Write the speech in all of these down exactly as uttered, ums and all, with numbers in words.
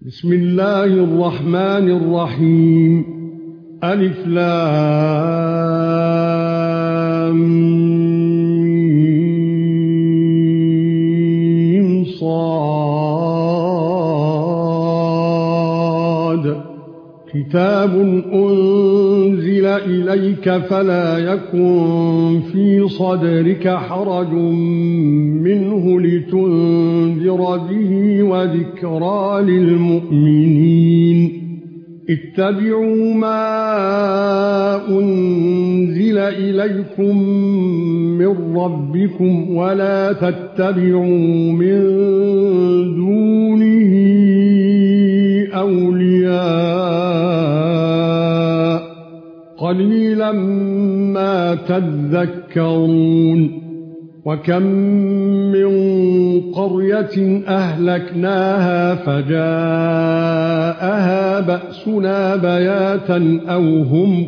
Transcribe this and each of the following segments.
بسم الله الرحمن الرحيم الف لام ميم صاد كتاب انزل اليك فلا يكن في صدرك حرج منه لتنذر به وذكرى للمؤمنين اتبعوا ما انزل اليكم من ربكم ولا تتبعوا من دونه اولياء قليلا ما تذكرون وكم من قرية أهلكناها فجاءها بأسنا بياتا أو هم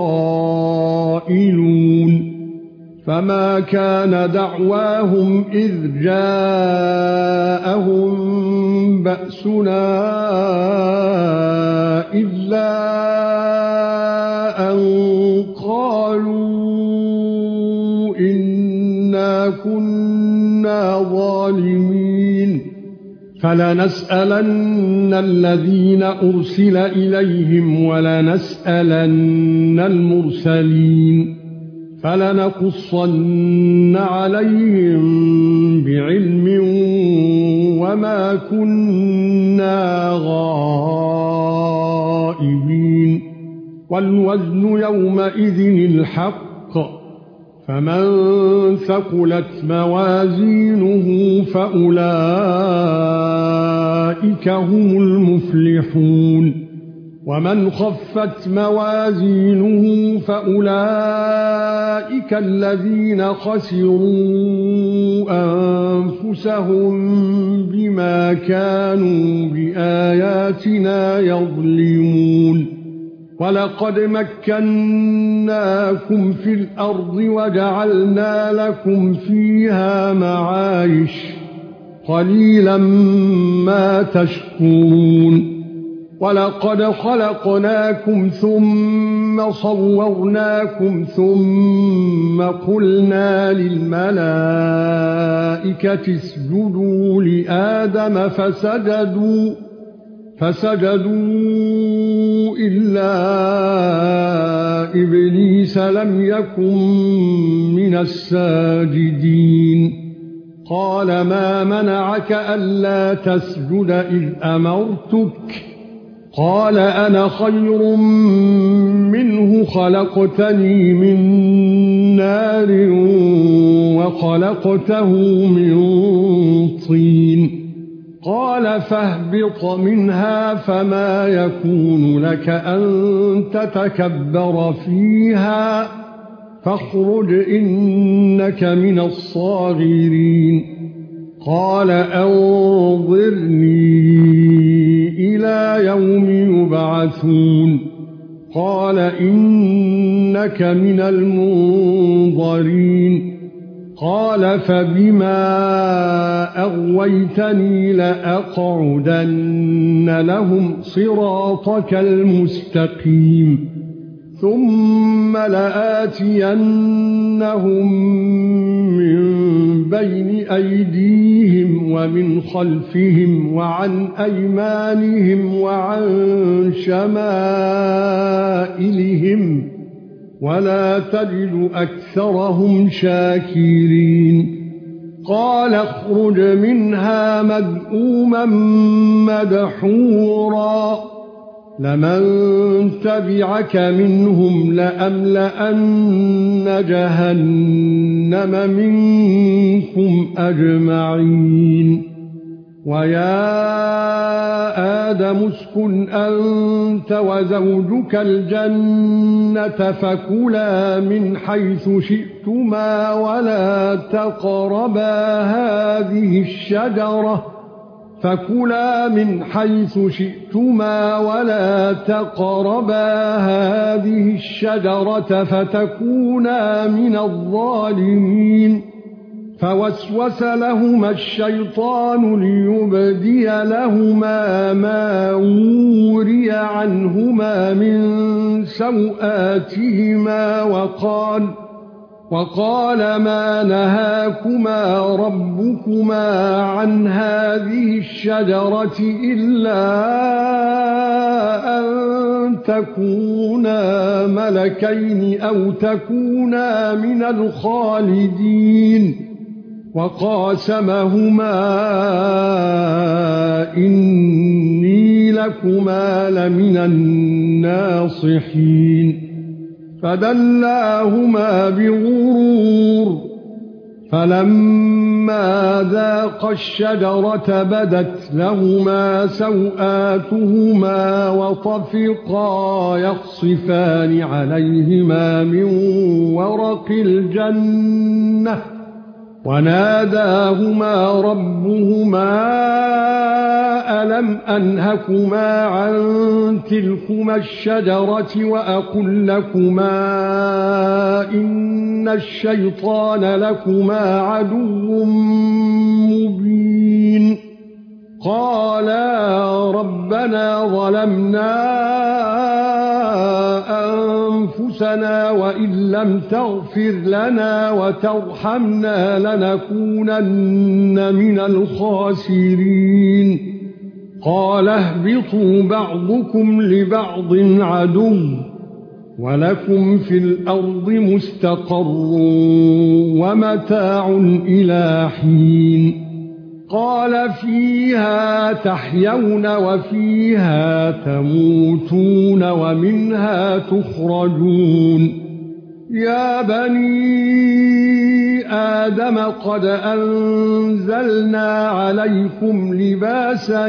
قائلون فما كان دعواهم إذ جاءهم بأسنا إلا أن قالوا إنا كنا ظالمين فلنسألن الذين أرسل إليهم ولنسألن المرسلين فلنقصن عليهم بعلم وما كنا غائبين والوزن يومئذ الحق فمن ثقلت موازينه فأولئك هم المفلحون ومن خفت موازينه فأولئك الذين خسروا أنفسهم بما كانوا بآياتنا يظلمون وَلَقَدْ مَكَّنَّاكُمْ فِي الْأَرْضِ وَجَعَلْنَا لَكُمْ فِيهَا مَعَايِشَ قَلِيلًا مَا تَشْكُرُونَ وَلَقَدْ خَلَقْنَاكُمْ ثُمَّ صَوَّرْنَاكُمْ ثُمَّ قُلْنَا لِلْمَلَائِكَةِ اسْجُدُوا لِآدَمَ فَسَجَدُوا فسجدوا إلا إبليس لم يكن من الساجدين قال ما منعك ألا تسجد إذ أمرتك قال أنا خير منه خلقتني من نار وخلقته من طين قال فاهبط منها فما يكون لك أن تتكبر فيها فاخرج إنك من الصاغرين قال أنظرني إلى يوم يبعثون قال إنك من المنظرين قال فبما أغويتني لأقعدن لهم صراطك المستقيم ثم لآتينهم من بين أيديهم ومن خلفهم وعن أيمانهم وعن شمائلهم ولا تجد أكثرهم شاكرين قال اخرج منها مذءوما مدحورا لمن تبعك منهم لأملأن جهنم منكم أجمعين ويا آدم اسكن أنت وزوجك الجنة فكلا من حيث شئتما ولا تقربا هذه الشجرة فكلا من حيث شئتما ولا تقربا هذه الشجرة فتكونا من الظالمين فوسوس لهما الشيطان ليبدي لهما ما وري عنهما من سوآتهما وقال وقال ما نهاكما ربكما عن هذه الشجرة إلا أن تكونا ملكين أو تكونا من الخالدين وقاسمهما إني لكما لمن الناصحين فدلاهما بغرور فلما ذاقا الشجرة بدت لهما سوآتهما وطفقا يخصفان عليهما من ورق الجنة وناداهما ربهما ألم أنهكما عن تلكما الشجرة وأقل لكما إن الشيطان لكما عدو مبين قالا ربنا ظلمنا أنفسنا وإن لم تغفر لنا وترحمنا لنكونن من الخاسرين قال اهبطوا بعضكم لبعض عدو ولكم في الأرض مستقر ومتاع إلى حين قال فيها تحيون وفيها تموتون ومنها تخرجون يا بني آدم قد أنزلنا عليكم لباسا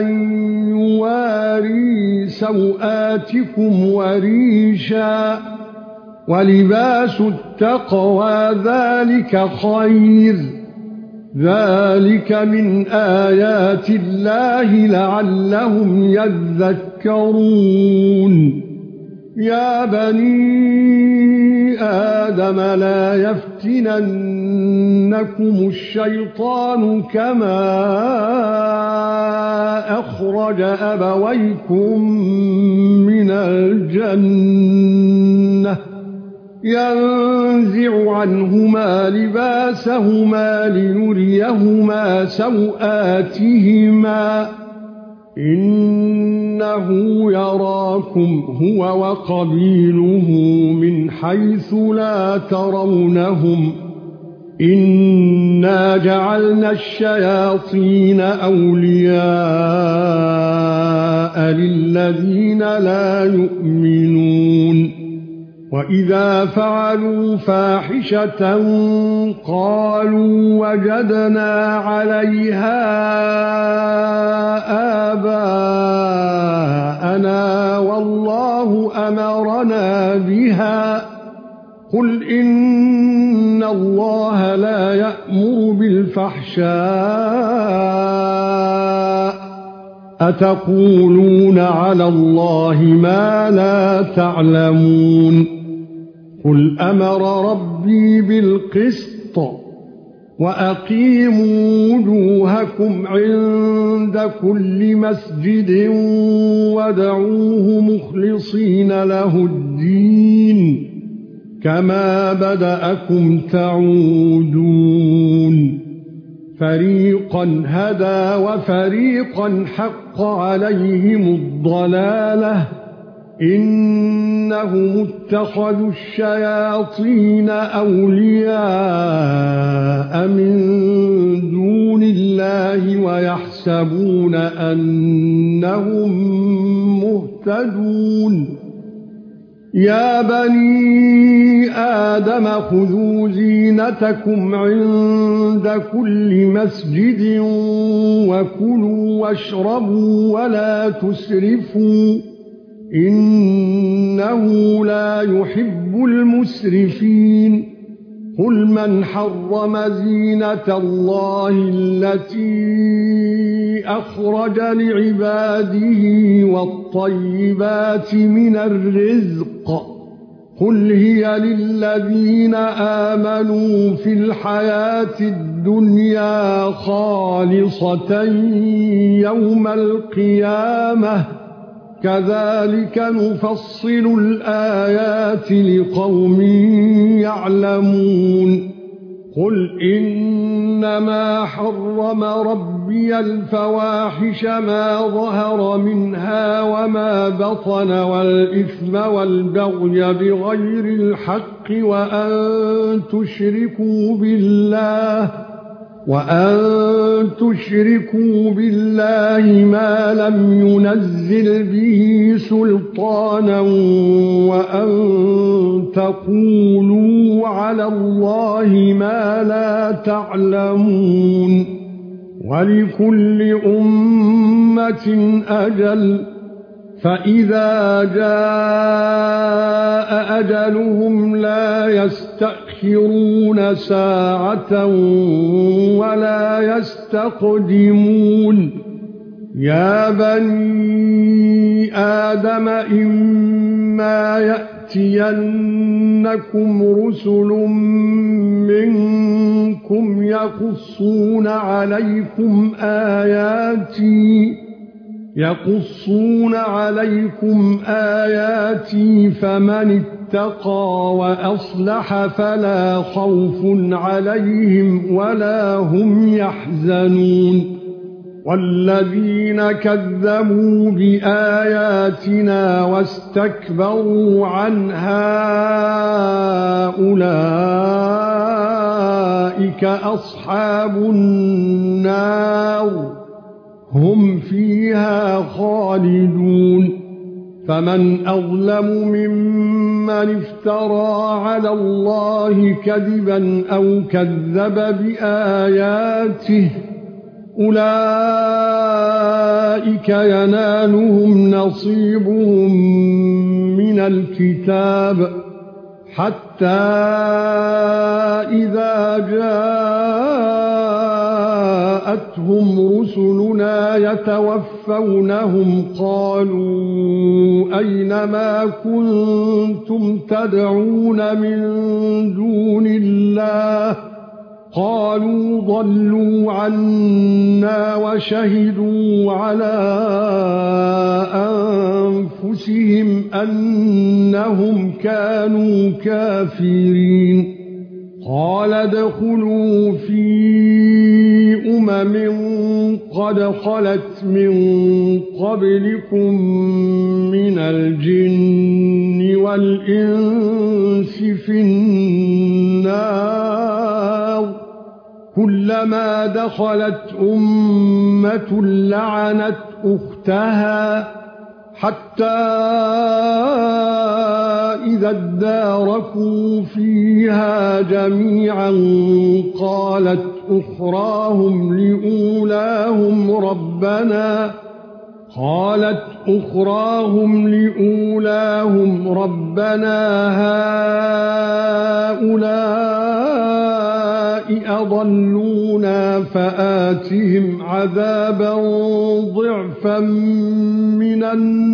يواري سوآتكم وريشا ولباس التقوى ذلك خير ذلك من آيات الله لعلهم يذكرون يا بني آدم لا يفتننكم الشيطان كما أخرج أبويكم من الجنة ينزع عنهما لباسهما ليريهما سوآتهما إنه يراكم هو وقبيله من حيث لا ترونهم إنا جعلنا الشياطين أولياء للذين لا يؤمنون وَإِذَا فَعَلُوا فَاحِشَةً قَالُوا وَجَدْنَا عَلَيْهَا آبَاءَنَا وَاللَّهُ أَمَرَنَا بِهَا قُلْ إِنَّ اللَّهَ لَا يَأْمُرُ بِالْفَحْشَاءِ أَتَقُولُونَ عَلَى اللَّهِ مَا لَا تَعْلَمُونَ قُلْ أَمَرَ رَبِّي بِالْقِسْطِ وَأَقِيمُوا وُجُوهَكُمْ عِندَ كُلِّ مَسْجِدٍ وَادْعُوهُ مُخْلِصِينَ لَهُ الدِّينَ كَمَا بَدَأَكُمْ تعودون فَرِيقًا هَدَى وَفَرِيقًا حَقَّ عَلَيْهِمُ الضَّلَالَةُ إِنَّهُمُ اتَّخَذُوا الشَّيَاطِينَ أَوْلِيَاءَ مِن دُونِ اللَّهِ وَيَحْسَبُونَ أَنَّهُم مُهْتَدُونَ يا بني آدم خذوا زينتكم عند كل مسجد وكلوا واشربوا ولا تسرفوا إنه لا يحب المسرفين قل من حرم زينة الله التي أخرج لعباده والطيبات من الرزق قُلْ هِيَ لِلَّذِينَ آمَنُوا فِي الْحَيَاةِ الدُّنْيَا خَالِصَةً يَوْمَ الْقِيَامَةِ كَذَلِكَ نُفَصِّلُ الْآيَاتِ لِقَوْمٍ يَعْلَمُونَ قُلْ إِنَّمَا حَرَّمَ رَبِّيَ الْفَوَاحِشَ مَا ظَهَرَ مِنْهَا وَمَا بَطَنَ وَالْإِثْمَ وَالْبَغْيَ بِغَيْرِ الْحَقِّ وَأَن تُشْرِكُوا بِاللَّهِ وَأَن تُشْرِكُوا بِاللَّهِ مَا لَمْ يُنَزِّلْ بِهِ سُلْطَانًا وَأَن تَقُولُوا عَلَى اللَّهِ مَا لَا تَعْلَمُونَ وَلِكُلِّ أُمَّةٍ أَجَلٌ فَإِذَا جَاءَ أَجَلُهُمْ لَا يَسْتَأْخِرُونَ سَاعَةً وَلَا يَسْتَقْدِمُونَ يَا بَنِي آدَمَ إِمَّا يَأْتِيَنَّكُمْ رُسُلٌ مِنْكُمْ يَقُصُّونَ عَلَيْكُمْ آيَاتِي يَقُصُّونَ عَلَيْكُمْ آيَاتِي فَمَنِ اتَّقَى وَأَصْلَحَ فَلَا خَوْفٌ عَلَيْهِمْ وَلَا هُمْ يَحْزَنُونَ وَالَّذِينَ كَذَّبُوا بِآيَاتِنَا وَاسْتَكْبَرُوا عَنْهَا أُولَئِكَ أَصْحَابُ النَّارِ هُمْ فِيهَا خَالِدُونَ فَمَنْ أَظْلَمُ مِمَّنِ افْتَرَى عَلَى اللَّهِ كَذِبًا أَوْ كَذَّبَ بِآيَاتِهِ أُولَئِكَ يَنَالُهُمْ نَصِيبُهُم مِنَ الْكِتَابِ حَتَّى إِذَا جَاءَتْهُمْ رُسُلُنَا يَتَوَفَّوْنَهُمْ قَالُوا أَيْنَ مَا كُنتُمْ تَدْعُونَ مِن دُونِ اللَّهِ قَالُوا ضَلُّوا عَنَّا وَشَهِدُوا عَلَى أَنفُسِهِمْ أَنَّهُمْ كَانُوا كَافِرِينَ قَالَ ادْخُلُوا فِي أُمَمٍ قَدْ خَلَتْ مِن قَبْلِكُم مِّنَ الْجِنِّ وَالْإِنسِ فِي النَّارِ كُلَّمَا دَخَلَتْ أُمَّةٌ لَّعَنَتْ أُخْتَهَا حَتَّى إِذَا ادَّارَكُوا فِيهَا جَمِيعًا قَالَتْ أُخْرَاهُمْ لِأُولَاهُمْ رَبَّنَا قالت أخراهم لأولاهم ربنا هؤلاء أضلونا فآتهم عذابا ضعفا من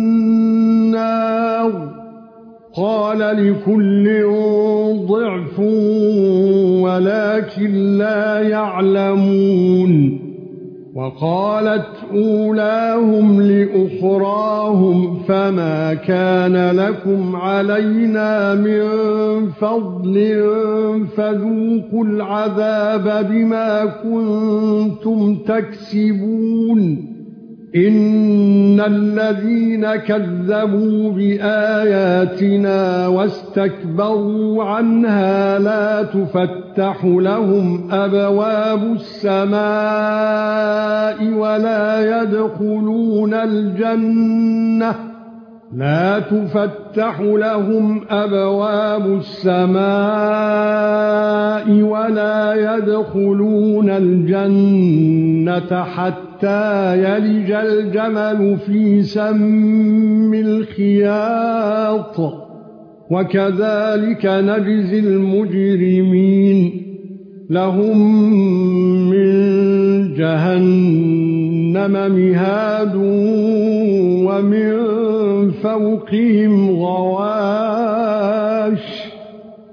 النار قال لكل ضعف ولكن لا يعلمون وقالت أولاهم لأخراهم فما كان لكم علينا من فضل فذوقوا العذاب بما كنتم تكسبون إن الذين كذبوا بآياتنا واستكبروا عنها لا تفتح لهم أبواب السماء ولا يدخلون الجنة لا تفتح لهم أبواب السماء ولا يدخلون الجنة حتى يلج الجمل في سم الخياط وكذلك نجزي المجرمين لهم من جهنم مهاد ومن فوقهم غواش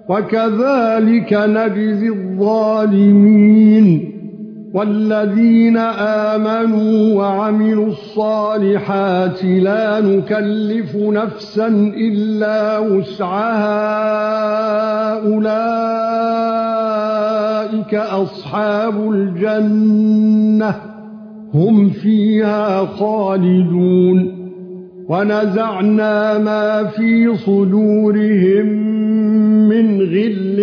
وكذلك نجزي الظالمين. والذين آمنوا وعملوا الصالحات لا نكلف نفسا إلا وسعها أولئك أصحاب الجنة هم فيها خالدون. ونزعنا ما في صدورهم من غل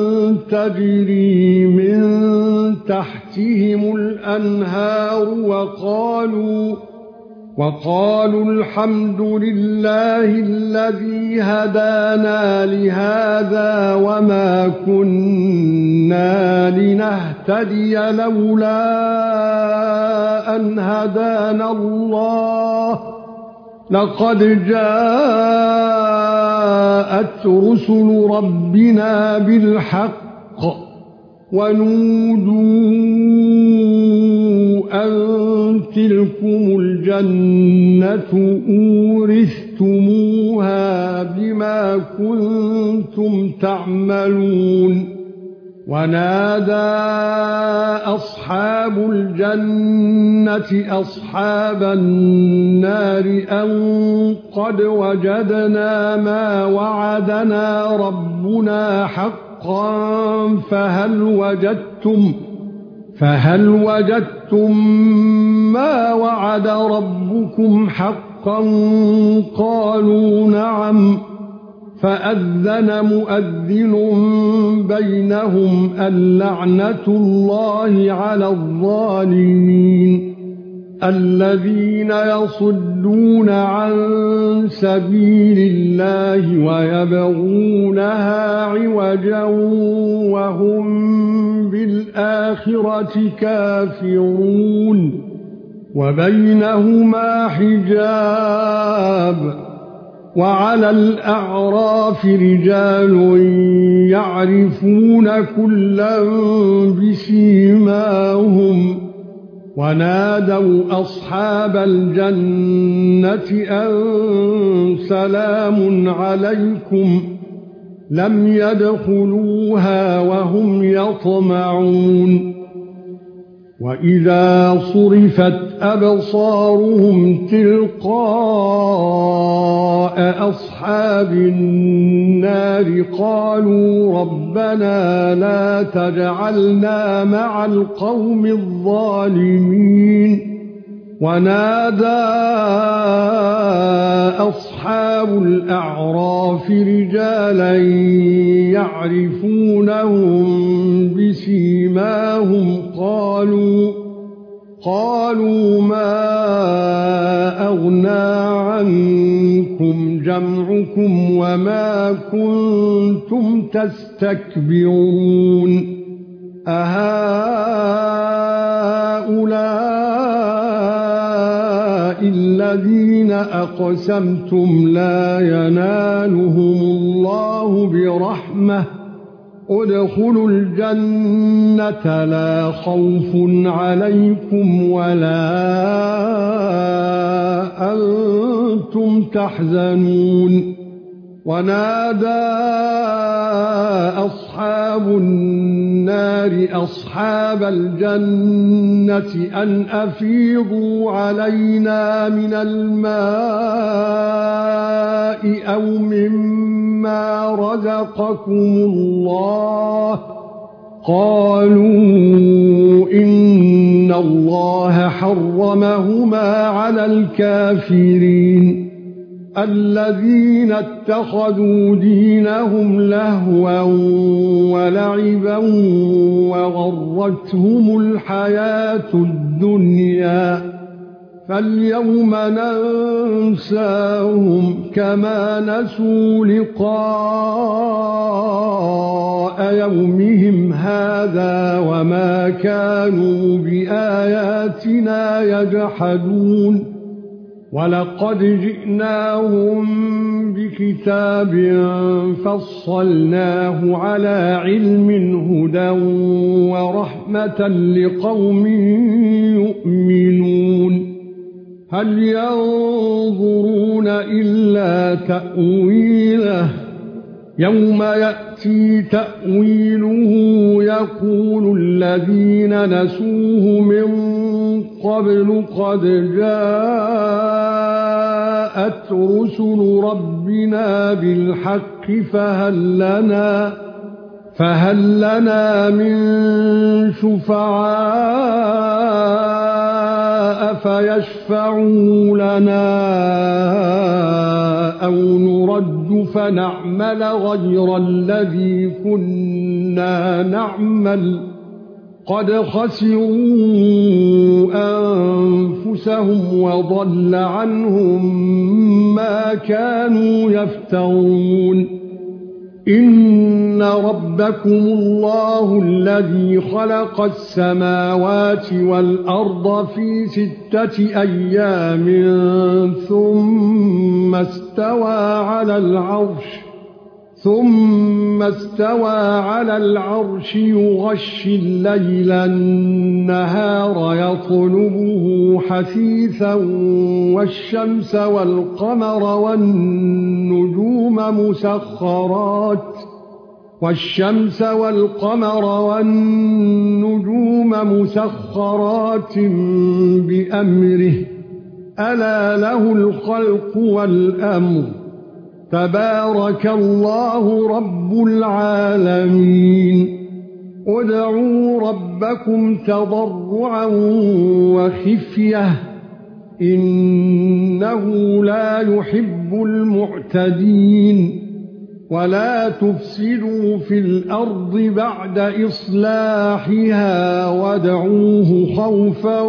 تجري من تحتهم الأنهار وقالوا وقالوا الحمد لله الذي هدانا لهذا وما كنا لنهتدي لولا أن هدانا الله لقد جاءت رسل ربنا بالحق ونودوا أن تلكم الجنة أورثتموها بما كنتم تعملون. ونادى أصحاب الجنة أصحاب النار أن قد وجدنا ما وعدنا ربنا حقا فهل وجدتم فهل وجدتم ما وعد ربكم حقا قالوا نعم. فأذن مؤذن بينهم اللعنة الله على الظالمين الذين يصدون عن سبيل الله ويبغونها عوجا وهم بالآخرة كافرون وبينهما حجاب. وعلى الأعراف رجال يعرفون كلا بسيماهم ونادوا أصحاب الجنة أن سلام عليكم لم يدخلوها وهم يطمعون. وَإِذَا صُرِفَتْ أَبْصَارُهُمْ تِلْقَاءَ أَصْحَابِ النَّارِ قَالُوا رَبَّنَا لَا تَجْعَلْنَا مَعَ الْقَوْمِ الظَّالِمِينَ. ونادى أصحاب الأعراف رجالا يعرفونهم بسيماهم قالوا قالوا ما أغنى عنكم جمعكم وما كنتم تستكبرون أهؤلاء الذين أقسمتم لا ينالهم الله برحمة ادخلوا الجنة لا خوف عليكم ولا أنتم تحزنون. ونادى أصحاب النار أصحاب الجنة أن أفيضوا علينا من الماء أو مما رزقكم الله قالوا إن الله حرمهما على الكافرين الذين اتخذوا دينهم لهوا ولعبا وغرتهم الحياة الدنيا فاليوم ننساهم كما نسوا لقاء يومهم هذا وما كانوا بآياتنا يجحدون. ولقد جئناهم بكتاب فصلناه على علم هدى ورحمة لقوم يؤمنون. هل ينظرون إلا تأويله يَوْمَ يَأْتِي تَأْوِيلُهُ يَقُولُ الَّذِينَ نَسُوهُ مِن قَبْلُ قَدْ جَاءَتْ رُسُلُ رَبِّنَا بِالْحَقِّ فَهَل لَّنَا فَهَل لَّنَا مِن شُفَعَاءَ فَيَشْفَعُوا لَنَا أَوْ نُرَدُّ فَنَعْمَلَ غَيْرَ الَّذِي كُنَّا نَعْمَلُ قَدْ خَسِرُوا أَنفُسَهُمْ وَضَلَّ عَنْهُم مَّا كَانُوا يَفْتَرُونَ إِنَّ رَبَّكُمُ اللَّهُ الَّذِي خَلَقَ السَّمَاوَاتِ وَالْأَرْضَ فِي سِتَّةِ أَيَّامٍ ثُمَّ اسْتَوَى عَلَى الْعَرْشِ ثُمَّ اسْتَوَى عَلَى الْعَرْشِ يُغَشِّي اللَّيْلَ النَّهَارَ يَطْلُبُهُ حَثِيثًا وَالشَّمْسَ وَالْقَمَرَ وَالنُّجُومَ مُسَخَّرَاتٍ وَالشَّمْسَ وَالْقَمَرَ وَالنُّجُومَ مُسَخَّرَاتٍ بِأَمْرِهِ أَلَا لَهُ الْخَلْقُ وَالْأَمْرُ تبارك الله رب العالمين ادعوا ربكم تضرعا وخفية إنه لا يحب المعتدين ولا تفسدوا في الأرض بعد إصلاحها وادعوه خوفا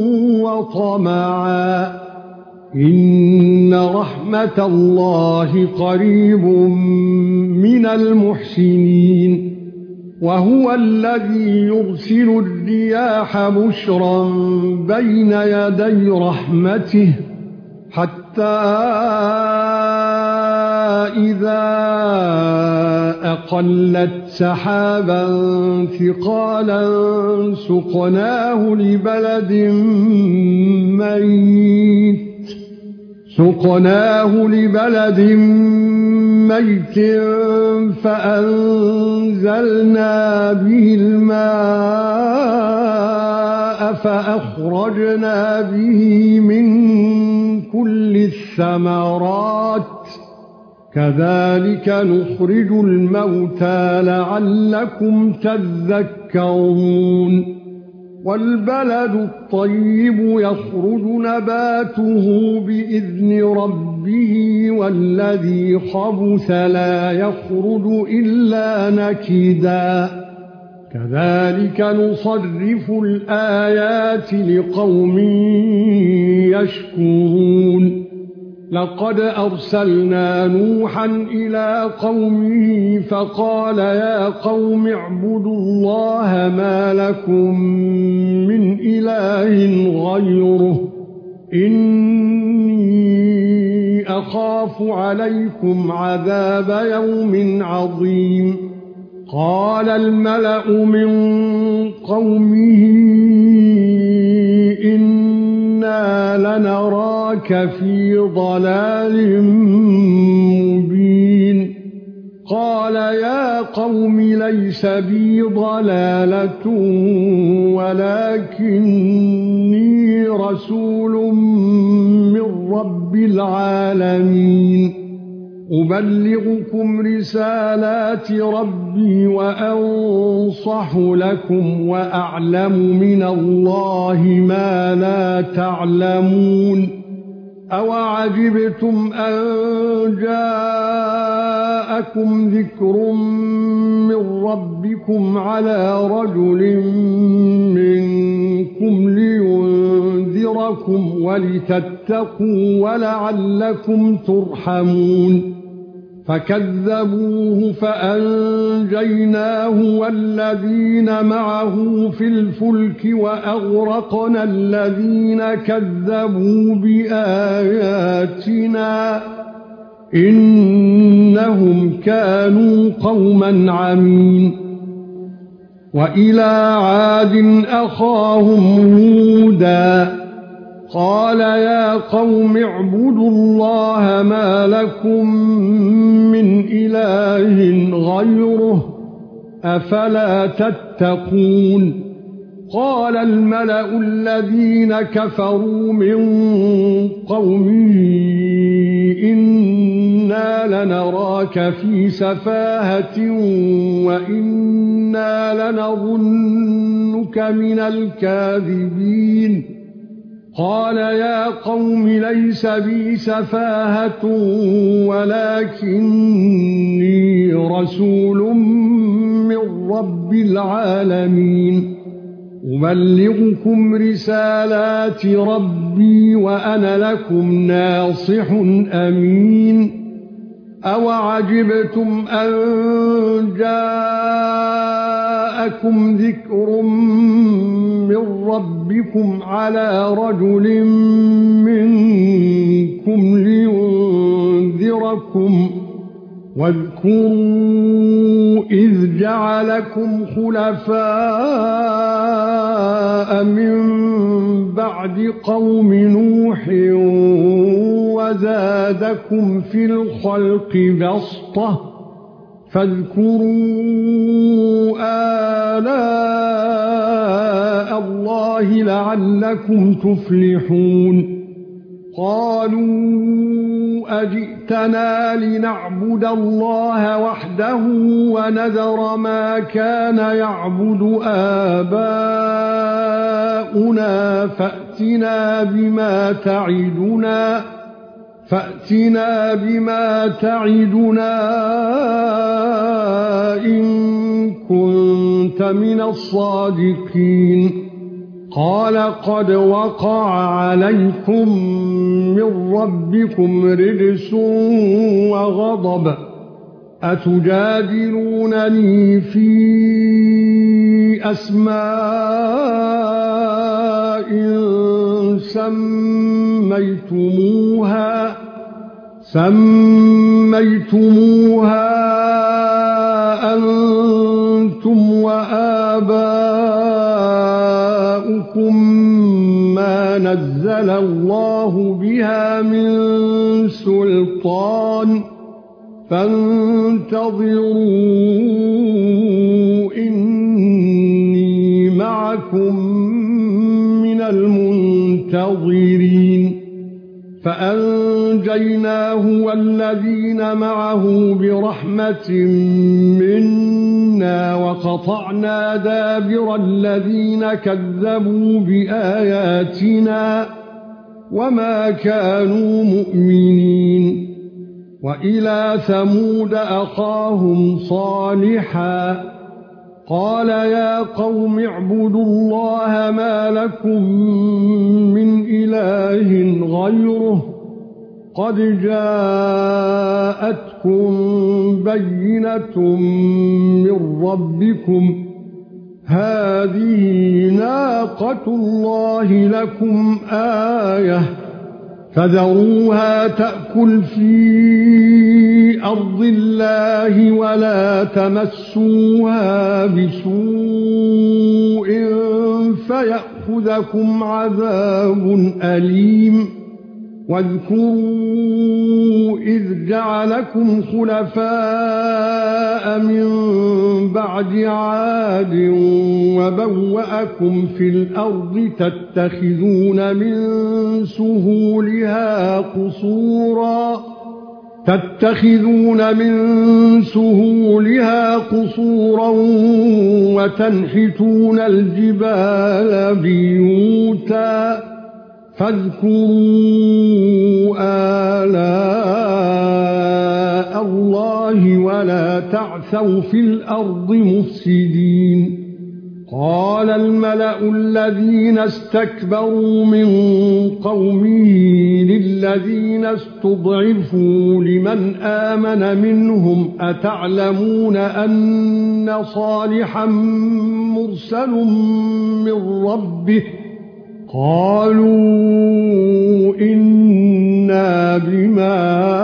وطمعا إن رحمة الله قريب من المحسنين وهو الذي يرسل الرياح بشرا بين يدي رحمته حتى إذا أقلت سحابا ثقالا سقناه لبلد ميت سقناه لبلد ميت فأنزلنا به الماء فأخرجنا به من كل الثمرات كذلك نخرج الموتى لعلكم تذكرون والبلد الطيب يخرج نباته بإذن ربه والذي خبث لا يخرج إلا نكدا كذلك نصرف الآيات لقوم يشكرون لقد أرسلنا نوحا إلى قومه فقال يا قوم اعبدوا الله ما لكم من إله غيره إني أخاف عليكم عذاب يوم عظيم قال الملأ من قومه إنا لنراك في ضلال مبين قال يا قوم ليس بي ضلالة ولكني رسول من رب العالمين أبلغكم رسالات ربي وأنصح لكم وأعلم من الله ما لا تعلمون أوعجبتم أن جاءكم ذكر من ربكم على رجل منكم لينذركم ولتتقوا ولعلكم ترحمون فكذبوه فأنجيناه والذين معه في الفلك وأغرقنا الذين كذبوا بآياتنا إنهم كانوا قوما عمين وإلى عاد أخاهم هودا قال يا قوم اعبدوا الله ما لكم من من إله غيره أفلا تتقون قال الملأ الذين كفروا من قومه إنا لنراك في سفاهة وإنا لنظنك من الكاذبين قال يا قوم ليس بي سفاهة ولكني رسول من رب العالمين أبلغكم رسالات ربي وأنا لكم ناصح أمين أوعجبتم أن جاءكم ذكر من ربكم على رجل منكم لينذركم واذكروا إذ جعلكم خلفاء من بعد قوم نوح وزادكم في الخلق بسطة فاذكروا آلاء الله لعلكم تفلحون قالوا أجئتنا لنعبد الله وحده ونذر ما كان يعبد آباؤنا فأتنا بما تعدنا فأتنا بما تعدنا إن كنت من الصادقين قال قد وقع عليكم من ربكم رجس وغضب أتجادلونني في أسماء سميتموها سميتموها أنتم وآباؤكم ما نزل الله بها من سلطان فانتظروا إني معكم من المنتظرين فأنجيناه والذين معه برحمة منا وقطعنا دابر الذين كذبوا بآياتنا وما كانوا مؤمنين وإلى ثمود أخاهم صالحا قال يا قوم اعبدوا الله ما لكم من إله غيره قد جاءتكم بينة من ربكم هذه ناقة الله لكم آية فذروها تأكل في أرض الله ولا تمسوها بسوء فيأخذكم عذاب أليم واذكروا إذ جعلكم خلفاء من بعد عاد وبوأكم في الأرض تتخذون من سهولها قصورا تتخذون من سهولها قصورا وتنحتون الجبال بيوتا فاذكروا آلاء الله ولا تعثوا في الأرض مفسدين قال الملأ الذين استكبروا من قومه للذين استضعفوا لمن آمن منهم أتعلمون أن صالحا مرسل من ربه قالوا إنا بما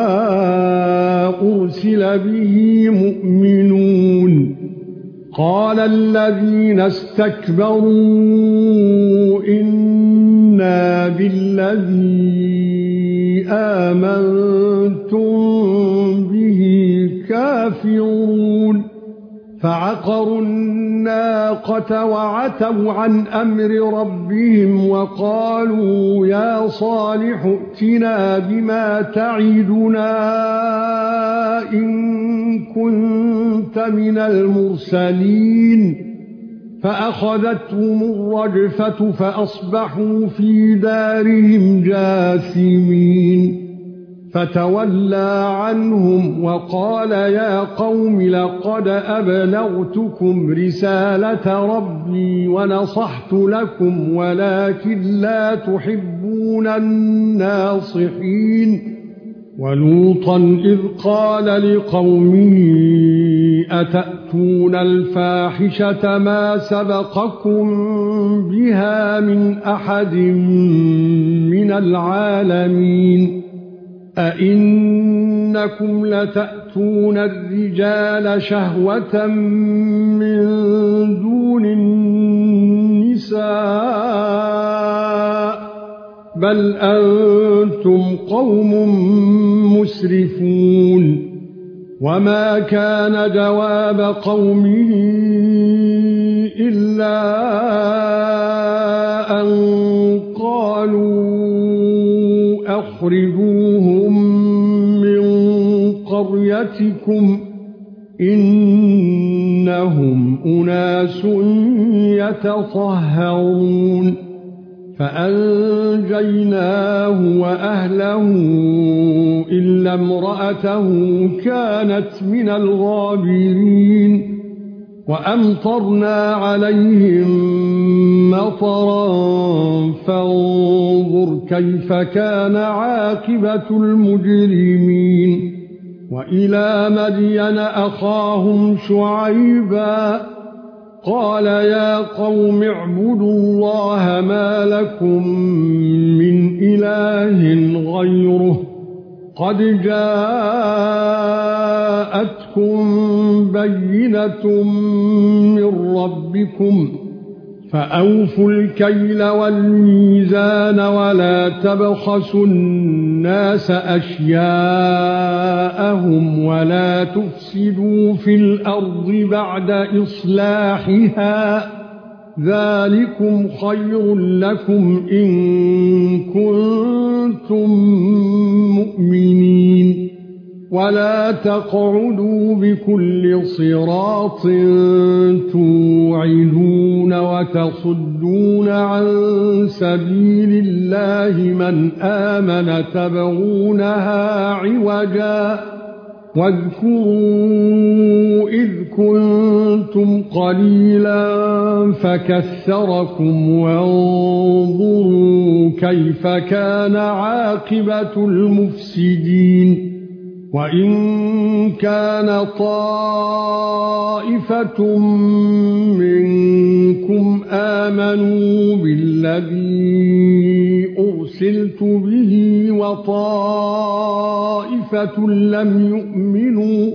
أرسل به مؤمنون قال الذين استكبروا إنا بالذي آمنتم به كافرون فعقروا الناقة وعتوا عن أمر ربهم وقالوا يا صالح ائتنا بما تعدنا إن كنت من المرسلين فأخذتهم الرجفة فأصبحوا في دارهم جاثمين فتولى عنهم وقال يا قوم لقد أبلغتكم رسالة ربي ونصحت لكم ولكن لا تحبون الناصحين ولوطا إذ قال لقومه أتأتون الفاحشة ما سبقكم بها من أحد من العالمين أئنكم لتأتون الرجال شهوة من دون النساء بل أنتم قوم مسرفون وما كان جواب قومه إلا أن قالوا أخرجوهم من قريتكم إنهم أناس يتطهرون فأنجيناه وأهله إلا امرأته كانت من الغابرين وأمطرنا عليهم مطرا فانظر كيف كان عاقبة المجرمين وإلى مدين أخاهم شعيبا قال يا قوم اعبدوا الله ما لكم من إله غيره قد جاءتكم بينة من ربكم فأوفوا الكيل والميزان ولا تبخسوا الناس أشياءهم ولا تفسدوا في الأرض بعد إصلاحها ذلكم خير لكم إن كنتم مؤمنين ولا تقعدوا بكل صراط توعدون وتصدون عن سبيل الله من آمن تبغونها عوجا واذكروا إذ كنتم قليلا فكثركم وانظروا كيف كان عاقبة المفسدين وَإِن كَانَ طَائِفَةٌ مِنكُمْ آمَنُوا بِالَّذِي أُرْسِلْتُ بِهِ وَطَائِفَةٌ لَّمْ يُؤْمِنُوا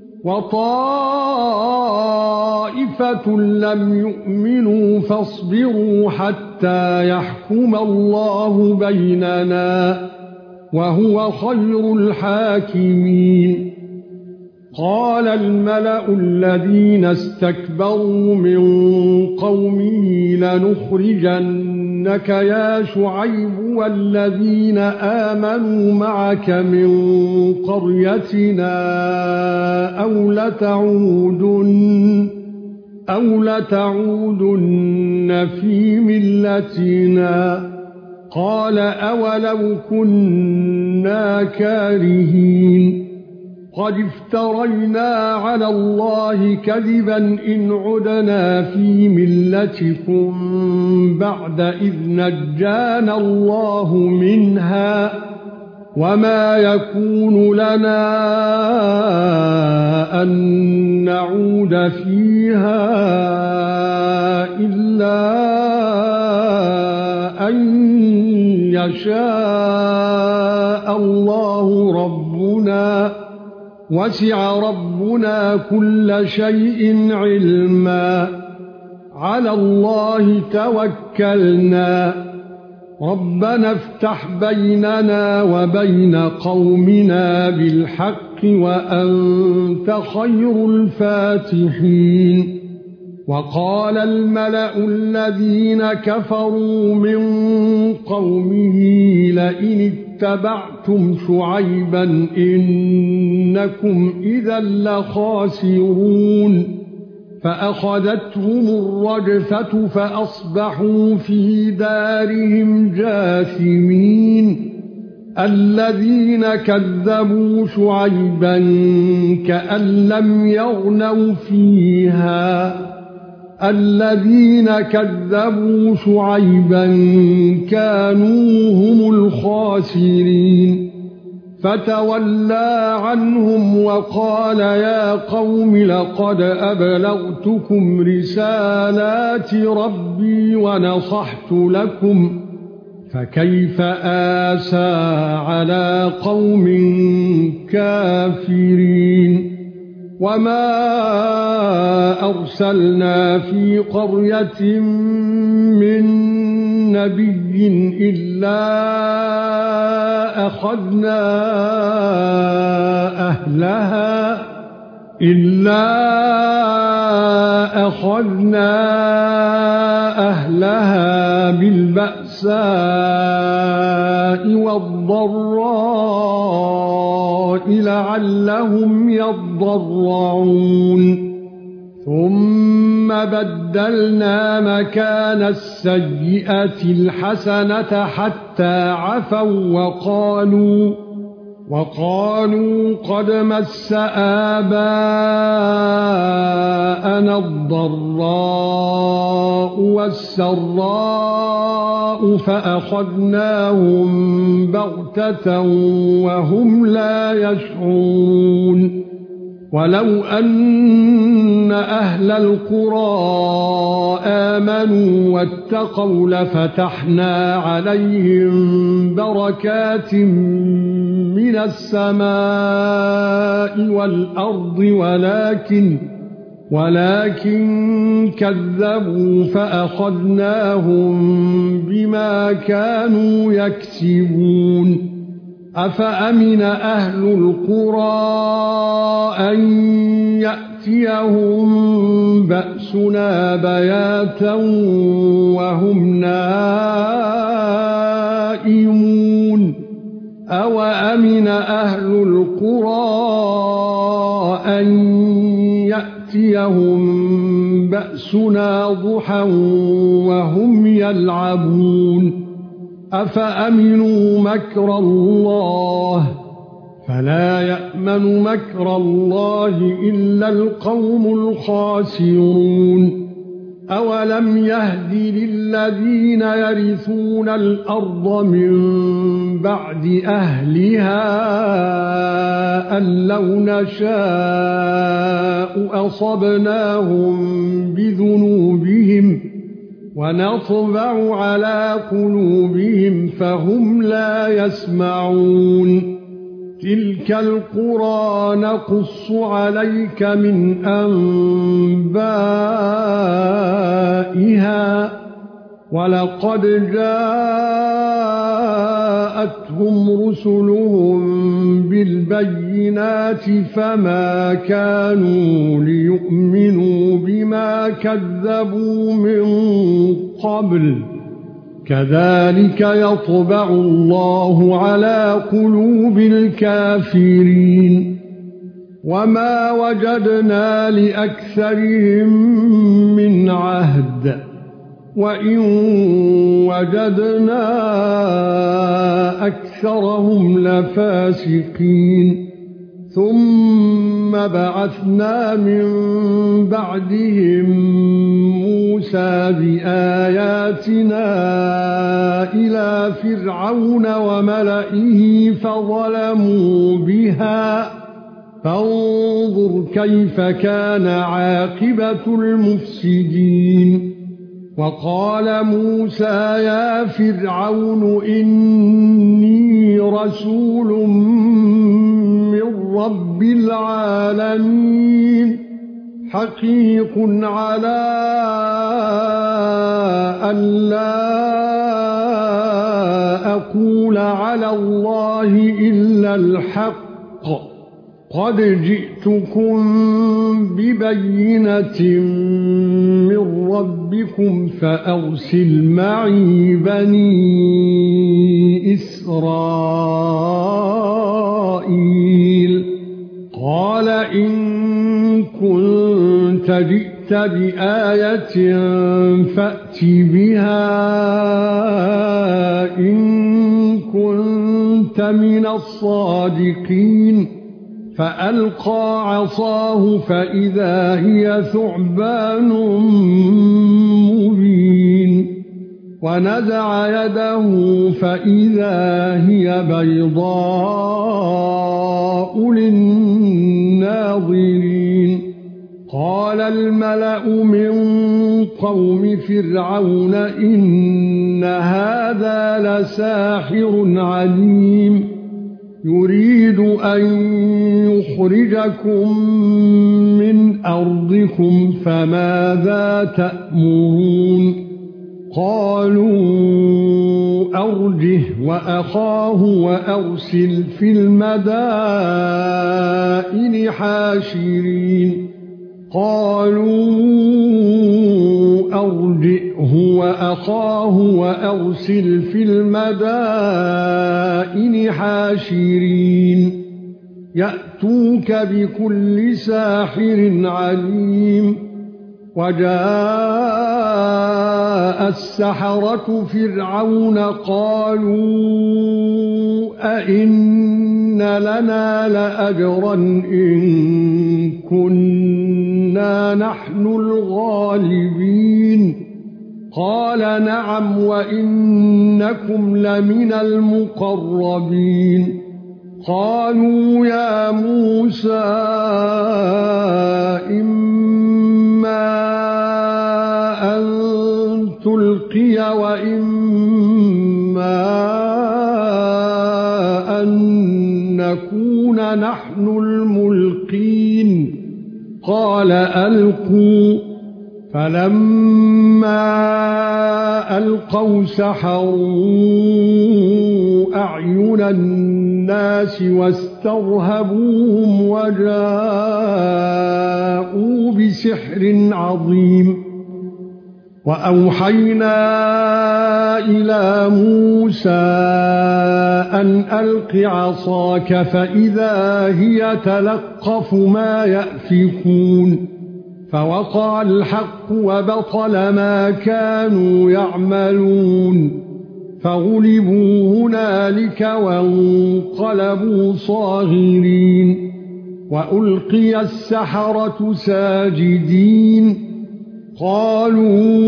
وَطَائِفَةٌ لَّمْ يُؤْمِنُوا فاصبروا حَتَّى يَحْكُمَ اللَّهُ بَيْنَنَا وهو خير الحاكمين. قال الملأ الذين استكبروا من قومه لنخرجنك يا شعيب والذين آمنوا معك من قريتنا أو لتعودن أو لتعودن في ملتنا قال أولو كنا كارهين قد افترينا على الله كذبا إن عدنا في ملتكم بعد إذ نجانا الله منها وما يكون لنا أن نعود فيها إلا أن يشاء الله ربنا وسع ربنا كل شيء علما على الله توكلنا رَبَّنَا افتح بيننا وبين قومنا بالحق وأنت خير الفاتحين. وقال الملأ الذين كفروا من قومه لئن اتبعتم شعيبا إنكم إذا لخاسرون. فأخذتهم الرجفة فأصبحوا في دارهم جاثمين. الذين كذبوا شعيبا كأن لم يغنوا فيها. الذين كذبوا شعيبا كانوا هم الخاسرين. فتولى عنهم وقال يا قوم لقد أبلغتكم رسالات ربي ونصحت لكم فكيف آسى على قوم كافرين. وما أرسلنا في قرية من نبي إلا أخذنا أهلها إلا أخذنا أهلها بالبأساء والضراء لعلهم يضرعون. ثم بدلنا مكان السيئة الحسنة حتى عفوا وقالوا وقالوا قد مس آباءنا الضراء والسراء فأخذناهم بغتة وهم لا يشعرون. ولو أن أهل القرى آمنوا واتقوا لفتحنا عليهم بركات من السماء والأرض ولكن ولكن كذبوا فأخذناهم بما كانوا يكسبون. أفأمن أهل القرى أن يأتيهم بأسنا بياتا وهم نائمون. أوأمن أهل القرى أن يأتيهم بأسنا ضحى وهم يلعبون. أفأمنوا مكر الله فلا يأمن مكر الله إلا القوم الخاسرون. أولم يهد للذين يرثون الأرض من بعد أهلها أن لو نشاء أصبناهم بذنوبهم ونطبع على قلوبهم فهم لا يسمعون. تلك القرى نقص عليك من أنبائها ولقد جاءتهم رسلهم بالبينات فما كانوا ليؤمنوا بما كذبوا من قبل. كذلك يطبع الله على قلوب الكافرين. وما وجدنا لأكثرهم من عهد وإن وجدنا أكثرهم لفاسقين. ثم بعثنا من بعدهم موسى بآياتنا إلى فرعون وملئه فظلموا بها فانظر كيف كان عاقبة المفسدين. وقال موسى يا فرعون إني رسول من رب العالمين حقيق على أن لا على الله إلا الحق قد جئتكم ببينة من ربكم فأرسل معي بني إسرائيل قال إن كنت جئت بآية فأت بها إن كنت من الصادقين فألقى عصاه فإذا هي ثعبان مبين ونزع يده فإذا هي بيضاء للناظرين قال الملأ من قوم فرعون إن هذا لساحر عليم يريد أن يخرجكم من أرضكم فماذا تأمرون قالوا أرجه وأخاه وأرسل في المدائن حاشرين قالوا أرجئه وأخاه وأرسل في المدائن حاشرين يأتوك بكل ساحر عليم وجاء السحرة فرعون قالوا أئن لنا لأجرا إن كنا نحن الغالبين قال نعم وإنكم لمن المقربين قالوا يا موسى إما أن تلقي وإما أن نكون نحن الملقين قال ألقوا فلما ألقوا سحروا أعين الناس واسترهبوهم وجاءوا بسحر عظيم وأوحينا إلى موسى أن ألق عصاك فإذا هي تلقف ما يأفكون فوقع الحق وبطل ما كانوا يعملون فغلبوا هنالك وانقلبوا صاغرين وألقي السحرة ساجدين قالوا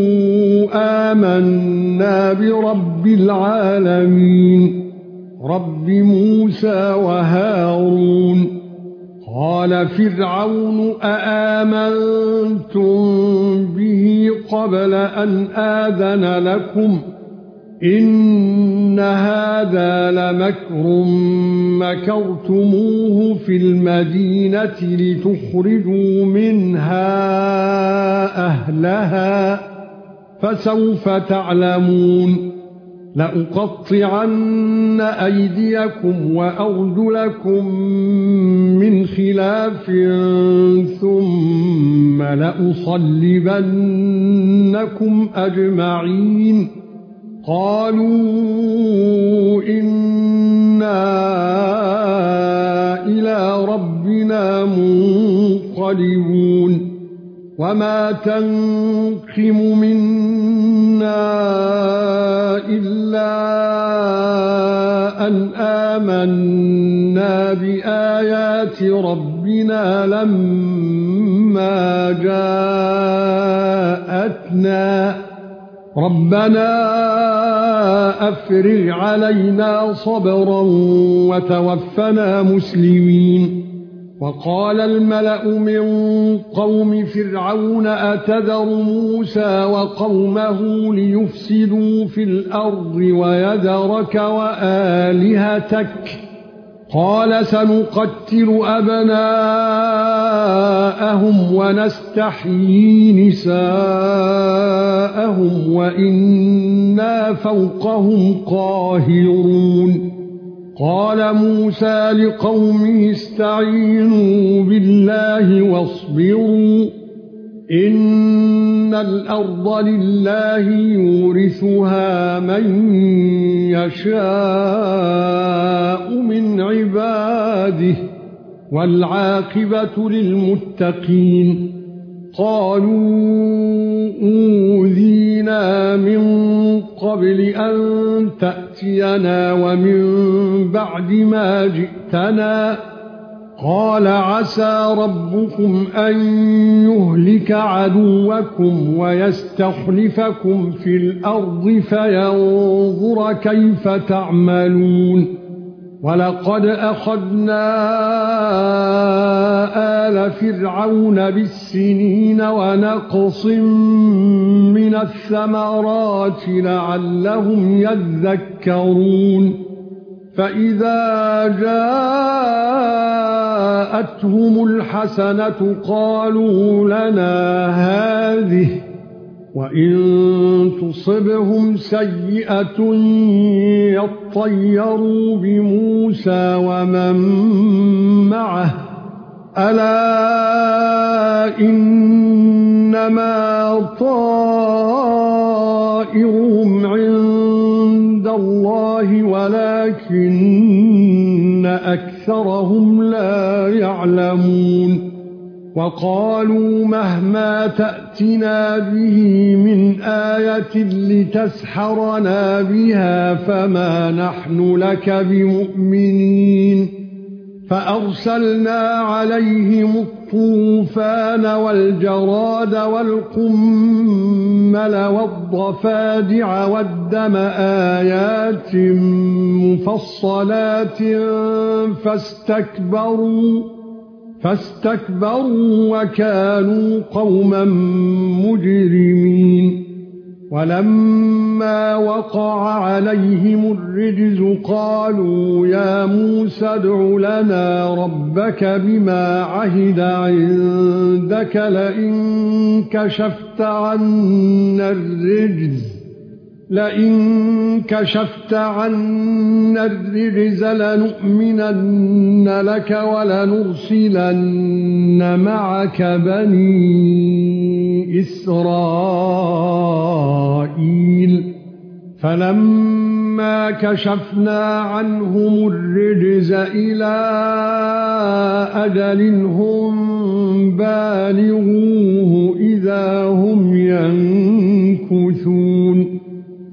آمنا برب العالمين رب موسى وهارون قال فرعون آمنتم به قبل أن آذن لكم إن هذا لمكر مكرتموه في المدينة لتخرجوا منها أهلها فسوف تعلمون لأقطعن أيديكم وأرجلكم من خلاف ثم لأصلبنكم أجمعين قالوا إنا إلى ربنا منقلبون وما تنقم منا إلا أن آمنا بآيات ربنا لما جاءتنا ربنا أفرغ علينا صبرا وتوفنا مسلمين وقال الملأ من قوم فرعون أتذر موسى وقومه ليفسدوا في الأرض ويذرك وآلهتك قال سنقتل أبناءهم ونستحيي نساءهم وإنا فوقهم قاهرون قال موسى لقومه استعينوا بالله واصبروا إن الأرض لله يورثها من يشاء من عباده والعاقبة للمتقين قالوا أوذينا من قبل أن تأتينا ومن بعد ما جئتنا قال عسى ربكم أن يهلك عدوكم ويستخلفكم في الأرض فينظر كيف تعملون ولقد أخذنا آل فرعون بالسنين ونقص من الثمرات لعلهم يذكرون فإذا جاءتهم الحسنة قالوا لنا هذه وإن تصبهم سيئة يطيروا بموسى ومن معه ألا إنما طائرهم عند الله ولكن أكثرهم لا يعلمون وقالوا مهما تأتنا به من آية لتسحرنا بها فما نحن لك بمؤمنين فأرسلنا عليهم الطوفان والجراد والقمل والضفادع والدم آيات مفصلات فاستكبروا فاستكبروا وكانوا قوما مجرمين ولما وقع عليهم الرجز قالوا يا موسى ادع لنا ربك بما عهد عندك لئن كشفت عنا الرجز لئن كشفت عنا الرجز لنؤمنن لك ولنرسلن معك بني إسرائيل فلما كشفنا عنهم الرجز إلى أجل هم بالغوه إذا هم ينكثون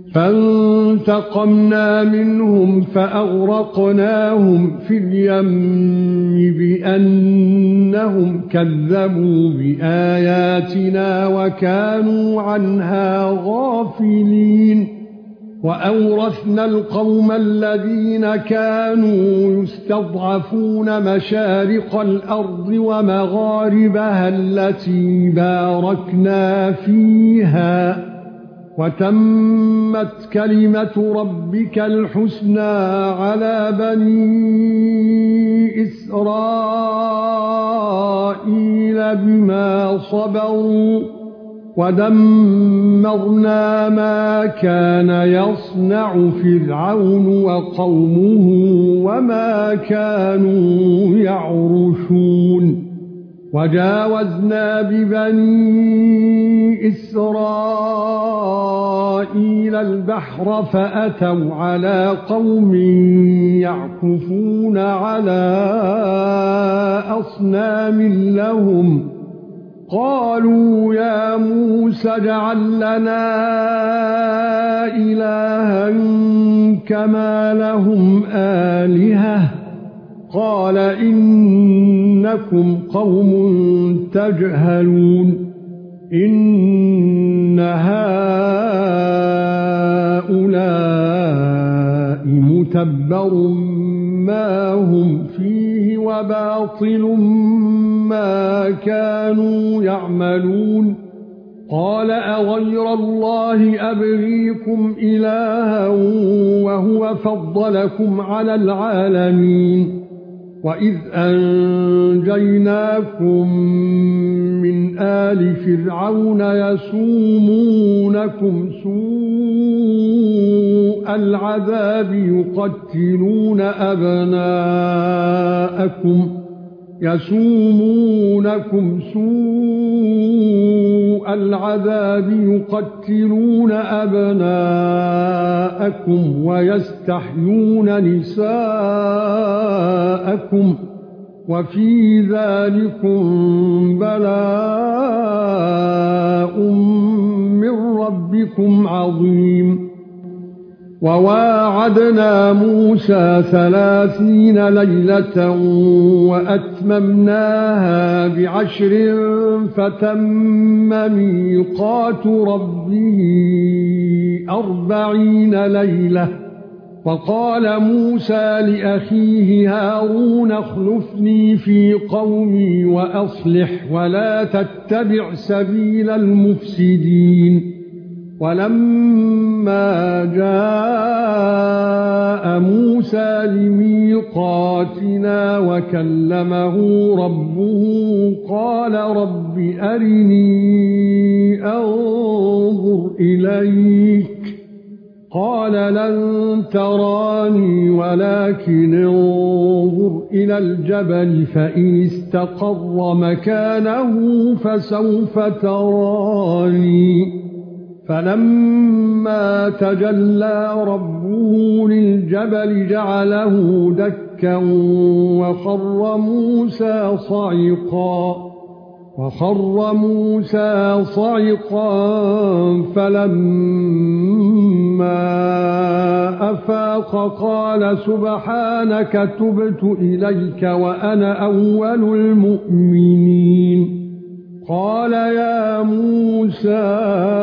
فانتقمنا منهم فأغرقناهم في اليم بأنهم كذبوا بآياتنا وكانوا عنها غافلين وأورثنا القوم الذين كانوا يستضعفون مشارق الأرض ومغاربها التي باركنا فيها وتمت كلمة ربك الحسنى على بني إسرائيل بما صبروا ودمرنا ما كان يصنع فرعون وقومه وما كانوا يعرشون وجاوزنا ببني إسرائيل البحر فأتوا على قوم يعكفون على أصنام لهم قالوا يا موسى اجعل لنا إلها كما لهم آلهة قال إنكم قوم تجهلون إن هؤلاء متبر ما هم فيه وباطل ما كانوا يعملون قال أغير الله أبغيكم إلها وهو فضلكم على العالمين وَإِذْ أَنْجَيْنَاكُمْ مِنْ آلِ فِرْعَوْنَ يَسُومُونَكُمْ سُوءَ الْعَذَابِ يُقَتِّلُونَ أَبْنَاءَكُمْ يَسُومُونَكُمْ سُوءَ الْعَذَابِ يُقَتِّلُونَ أَبْنَاءَكُمْ وَيَسْتَحْيُونَ نِسَاءَكُمْ وَفِي ذَلِكُمْ بَلَاءٌ مِّن رَّبِّكُمْ عَظِيمٌ وَوَاعَدْنَا مُوسَى ثَلَاثِينَ لَيْلَةً وَأَتْمَمْنَاهَا بِعَشْرٍ فَتَمَّ مِيقَاتُ رَبِّهِ أَرْبَعِينَ لَيْلَةً وَقَالَ مُوسَى لِأَخِيهِ هَارُونَ اخْلُفْنِي فِي قَوْمِي وَأَصْلِحْ وَلَا تَتَّبِعْ سَبِيلَ الْمُفْسِدِينَ وَلَمَّا جَاءَ مُوسَى لِمِيقَاتِنَا وَكَلَّمَهُ رَبُّهُ قَالَ رَبِّ أَرِنِي أَنظُرْ إِلَيْكَ قَالَ لَن تَرَانِي وَلَكِنْ انظُرْ إِلَى الْجَبَلِ فَإِنِ اسْتَقَرَّ مَكَانَهُ فَسَوْفَ تَرَانِي فَلَمَّا تَجَلَّى رَبُّهُ لِلْجَبَلِ جَعَلَهُ دَكًّا وَخَرَّ مُوسَى صَعِقًا وَخَرَّ مُوسَى صَعِقًا فَلَمَّا أَفَاقَ قَالَ سُبْحَانَكَ تُبْتُ إِلَيْكَ وَأَنَا أَوَّلُ الْمُؤْمِنِينَ قَالَ يَا مُوسَى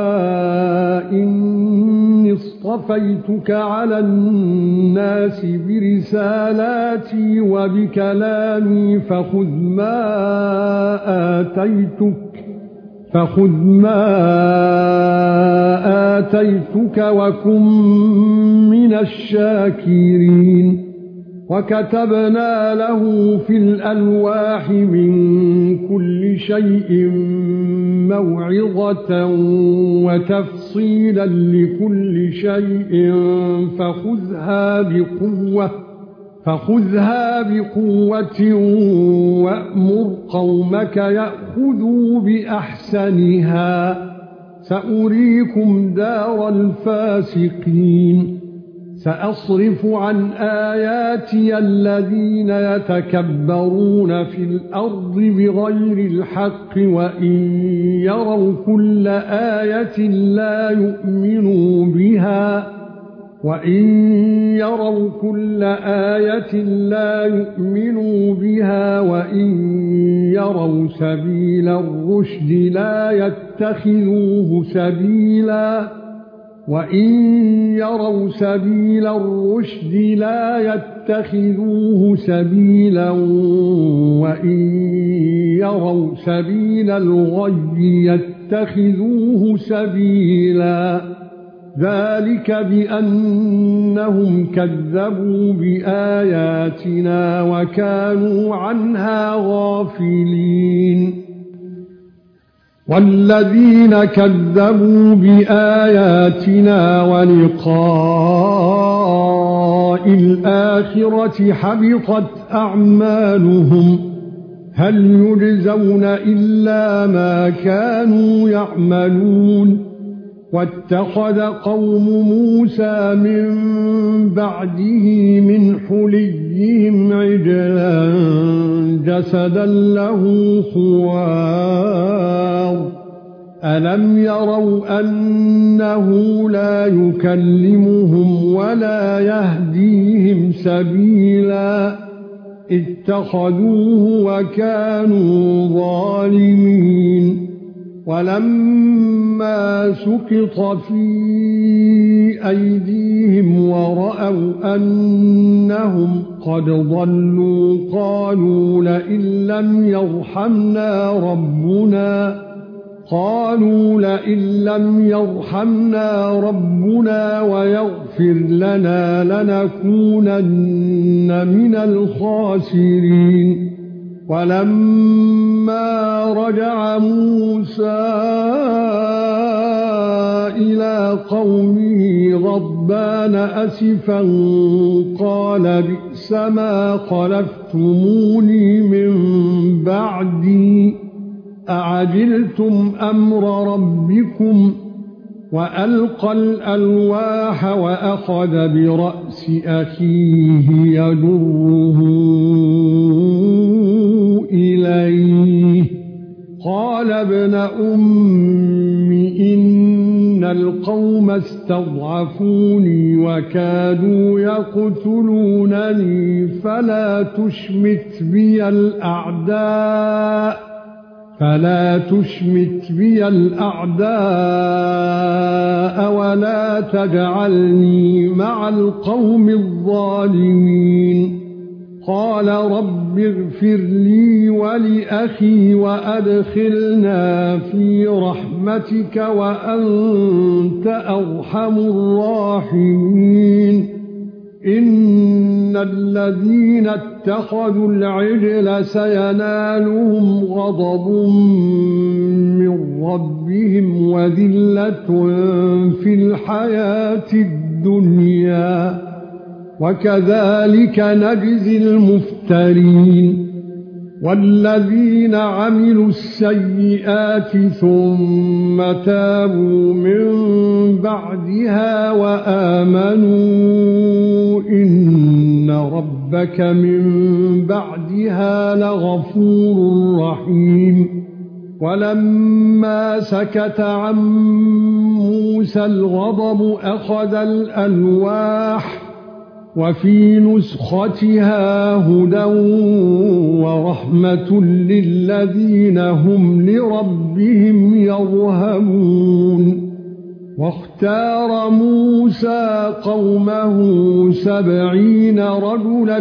إِنِّي اصْطَفَيْتُكَ عَلَى النَّاسِ بِرِسَالَاتِي وَبِكَلَامِي فَخُذْ مَا آتَيْتُكَ فَخُذْ مَا آتَيْتُكَ وَكُن مِّنَ الشَّاكِرِينَ وَكَتَبْنَا لَهُ فِي الْأَلْوَاحِ مِنْ كُلِّ شَيْءٍ مَوْعِظَةً وَتَفْصِيلًا لِكُلِّ شَيْءٍ فَخُذْهَا بِقُوَّةٍ فَخُذْهَا بِقُوَّةٍ وَأْمُرْ قَوْمَكَ يَأْخُذُوا بِأَحْسَنِهَا سَأُرِيكُمْ دَارَ الْفَاسِقِينَ سأصرف عن آياتي الذين يتكبرون في الأرض بغير الحق وإن يروا كل آية لا يؤمنوا بها وإن يروا كل آية لا يؤمنوا بها وإن يروا سبيل الرشد لا يتخذوه سبيلا وَإِن يَرَوْا سَبِيلَ الرُّشْدِ لَا يَتَّخِذُوهُ سَبِيلًا وَإِن يَرَوْا سَبِيلَ الْغَيِّ يَتَّخِذُوهُ سَبِيلًا ذَلِكَ بِأَنَّهُمْ كَذَّبُوا بِآيَاتِنَا وَكَانُوا عَنْهَا غَافِلِينَ وَالَّذِينَ كَذَّبُوا بِآيَاتِنَا وَلِقَاءِ الْآخِرَةِ حَبِطَتْ أَعْمَالُهُمْ هَلْ يُجْزَوْنَ إِلَّا مَا كَانُوا يَعْمَلُونَ وَاتَّخَذَ قَوْمُ مُوسَى مِن بَعْدِهِ مِنْ حُلِيِّهِمْ عِجْلًا جَسَدًا لَّهُ خُوَارٌ أَلَمْ يَرَوْا أَنَّهُ لَا يُكَلِّمُهُمْ وَلَا يَهْدِيهِمْ سَبِيلًا اتَّخَذُوهُ وَكَانُوا ظَالِمِينَ وَلَمَّا سُقِطَ فِي أَيْدِيهِمْ وَرَأَوْا أَنَّهُمْ قَدْ ضَلُّوا قَالُوا لَئِن لَّمْ يَرْحَمْنَا رَبُّنَا قالوا لئن لم يرحمنا ربنا ويغفر لنا لنكونن من الخاسرين. ولما رجع موسى إلى قومه غضبان أسفا قال بئس ما خلفتموني من بعدي أعجلتم أمر ربكم وألقى الألواح وأخذ برأس أخيه يجره إليه قال ابن أم إن القوم استضعفوني وكادوا يقتلونني فلا تشمت بي الأعداء فلا تشمت بي الأعداء ولا تجعلني مع القوم الظالمين. قال رب اغفر لي ولأخي وأدخلنا في رحمتك وأنت أرحم الراحمين. إن الذين اتخذوا العجل سينالهم غضب من ربهم وذلة في الحياة الدنيا وكذلك نجزي المفترين. والذين عملوا السيئات ثم تابوا من بعدها وآمنوا إن ربك من بعدها لغفور رحيم. ولما سكت عن موسى الغضب أخذ الألواح وفي نسختها هدى ورحمة للذين هم لربهم يرهبون. واختار موسى قومه سبعين رجلا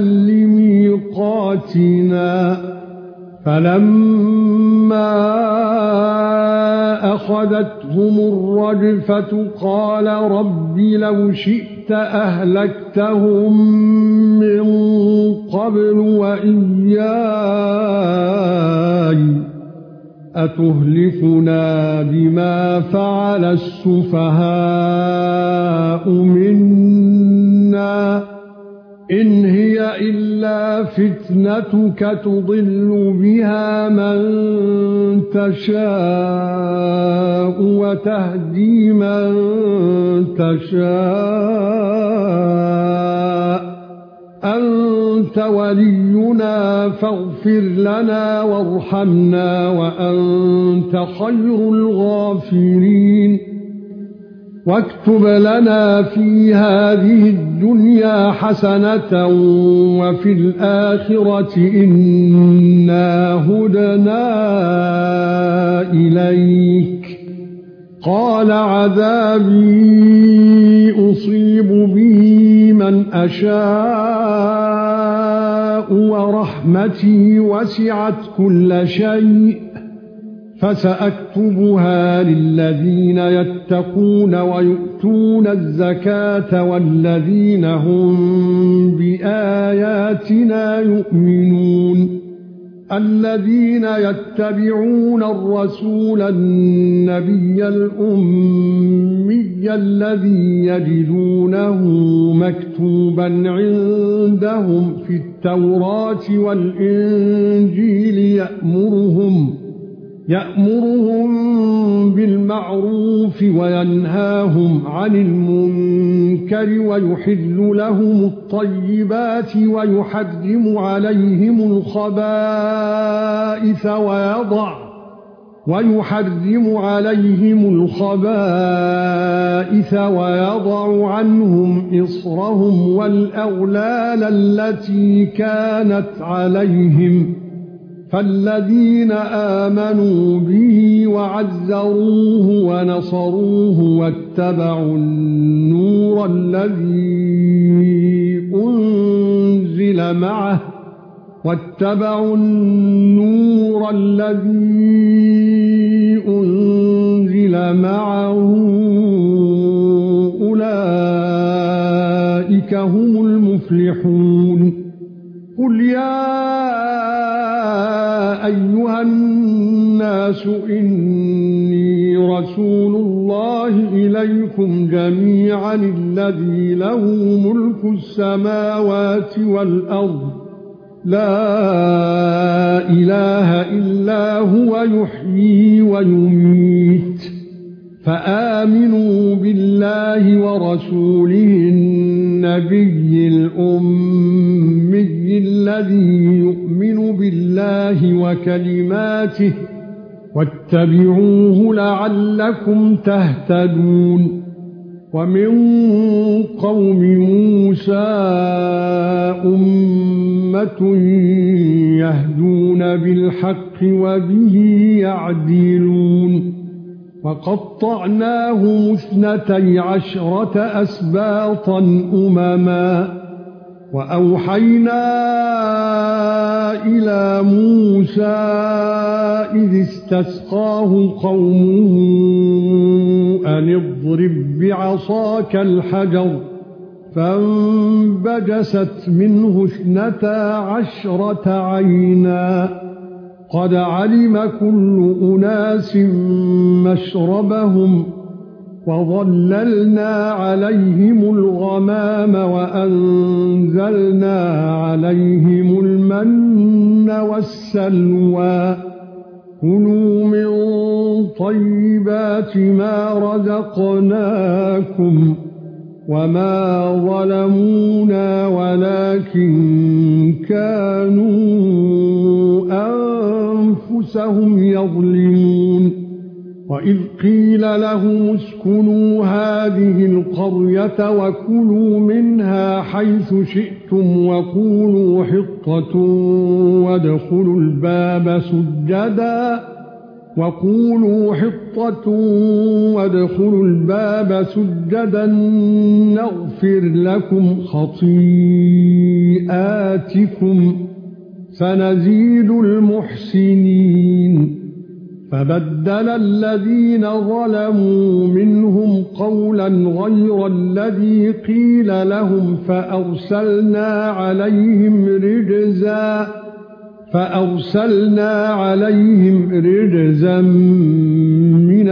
لميقاتنا فلما أخذتهم الرجفة قال رب لو شئت أهلكتهم من قبل وإياي أتهلكنا بما فعل السفهاء منا إن هي إلا فتنتك تضل بها من تشاء وتهدي من تشاء أنت ولينا فاغفر لنا وارحمنا وأنت خير الغافرين. واكتب لنا في هذه الدنيا حسنة وفي الآخرة إنا هدنا إليك. قال عذابي أصيب به من أشاء ورحمتي وسعت كل شيء فسأكتبها للذين يتقون ويؤتون الزكاة والذين هم بآياتنا يؤمنون. الذين يتبعون الرسول النبي الأمي الذي يجدونه مكتوبا عندهم في التوراة والإنجيل يأمرهم يأمرهم بالمعروف وينهاهم عن المنكر ويحل لهم الطيبات ويحرم عليهم الخبائث ويضع ويحرم عليهم الخبائث ويضع عنهم إصرهم والأغلال التي كانت عليهم. فالذين آمنوا به وعزروه ونصروه واتبعوا النور الذي أنزل معه واتبعوا النور الذي أنزل إسرائيل معه أولئك هم المفلحون قل يا أيها الناس إني رسول الله إليكم جميعا الذي له ملك السماوات والأرض لا إله إلا هو يحيي ويميت فآمنوا بالله ورسوله النبي الأمي الذي يؤمن بالله وكلماته واتبعوه لعلكم تهتدون ومن قوم موسى أمة يهدون بالحق وبه يعدلون وقطعناهم اثنتي عشرة أسباطا أمما وأوحينا إلى موسى إذ استسقاه قومه أن اضرب بعصاك الحجر فانبجست منه اثنتا عشرة عينا قد علم كل أناس مشربهم وظللنا عليهم الغمام وأنزلنا عليهم المن والسلوى كلوا من طيبات ما رزقناكم وما ظلمونا ولكن كانوا أنفسهم يظلمون وإذ قيل لهم اسكنوا هذه القرية وكلوا منها حيث شئتم وقولوا حطة وادخلوا الباب سجدا وقولوا حطة وادخلوا الباب سجدا نغفر لكم خطيئاتكم سنزيد المحسنين فبدل الذين ظلموا منهم قولا غير الذي قيل لهم فأرسلنا عليهم رجزا فأرسلنا عليهم رجزا من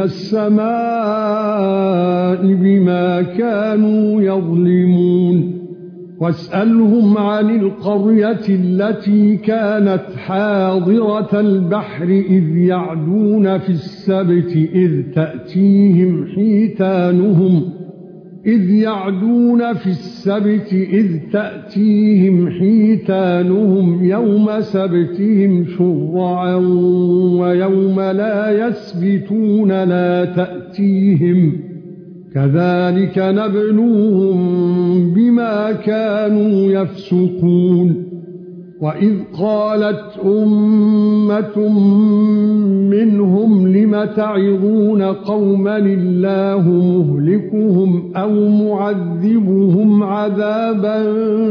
السماء بما كانوا يظلمون واسألهم عن القرية التي كانت حاضرة البحر إذ يعدون في السبت إذ تأتيهم حيتانهم إذ يعدون في السبت إذ تأتيهم حيتانهم يوم سبتهم شرعا ويوم لا يسبتون لا تأتيهم كذلك نبلوهم بما كانوا يفسقون وإذ قالت أمة منهم لم تعظون قوما الله مهلكهم أو معذبهم عذابا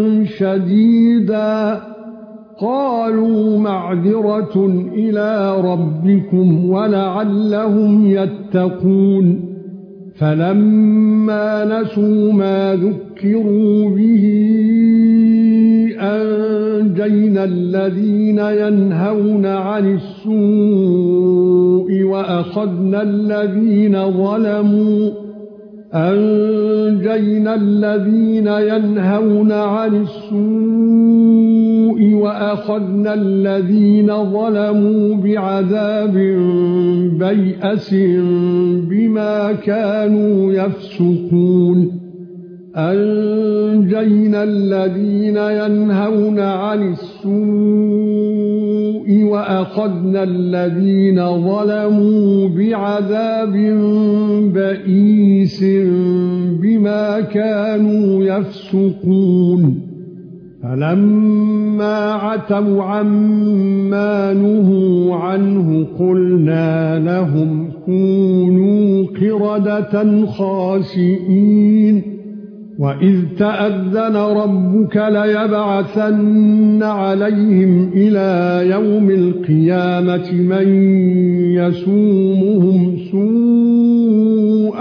شديدا قالوا معذرة إلى ربكم ولعلهم يتقون فلما نسوا ما ذكروا به أنجينا الذين ينهون عن السوء وأخذنا الذين ظلموا أنجينا الذين ينهون عن السوء وأخذنا الذين ظلموا بعذاب بيئس بما كانوا يفسقون أنجينا الذين ينهون عن السوء وأخذنا الذين ظلموا بعذاب بئيس بما كانوا يفسقون فلما عتوا عما نهوا عنه قلنا لهم كونوا قردة خاسئين وَإِذْ تَأَذَّنَ رَبُّكَ لَيَبْعَثَنَّ عَلَيْهِمْ إِلَى يَوْمِ الْقِيَامَةِ مَن يَسُومُهُمْ سُوءَ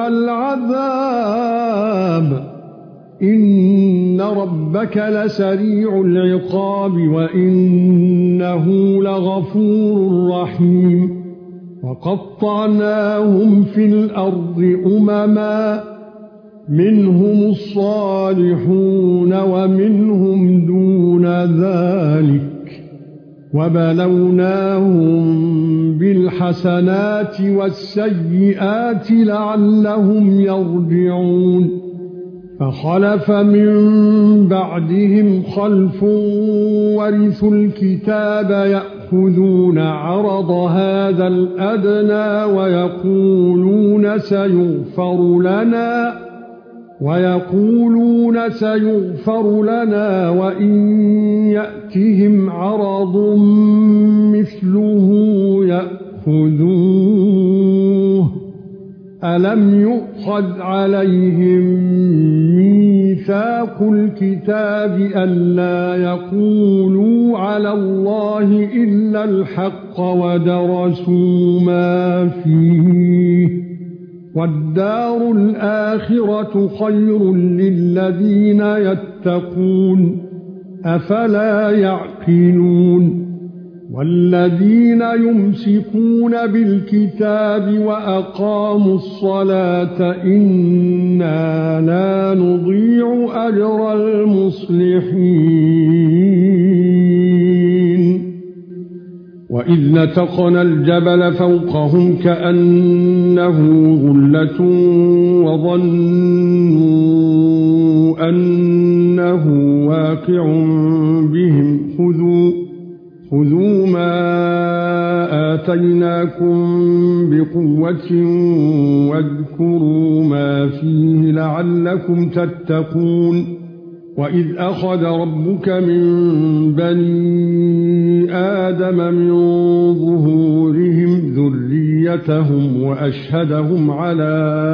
العذاب إن ربك لسريع العقاب وإنه لغفور رحيم وقطعناهم في الأرض أمما منهم الصالحون ومنهم دون ذلك وبلوناهم بالحسنات والسيئات لعلهم يرجعون فخلف من بعدهم خلف ورثوا الكتاب يأخذون عرض هذا الأدنى ويقولون سيغفر لنا ويقولون سيغفر لنا وإن يأتهم عرض مثله يأخذوه ألم يؤخذ عليهم ميثاق الكتاب ألا يقولوا على الله إلا الحق ودرسوا ما فيه والدار الآخرة خير للذين يتقون أفلا يعقلون والذين يمسكون بالكتاب وأقاموا الصلاة إنا لا نضيع أجر المصلحين وإذ نتقنا الجبل فوقهم كأنه ظلة وظنوا أنه واقع بهم خذوا خذوا ما آتيناكم بقوة واذكروا ما فيه لعلكم تتقون وإذ أخذ ربك من بني آدم من ظهورهم ذريتهم وأشهدهم على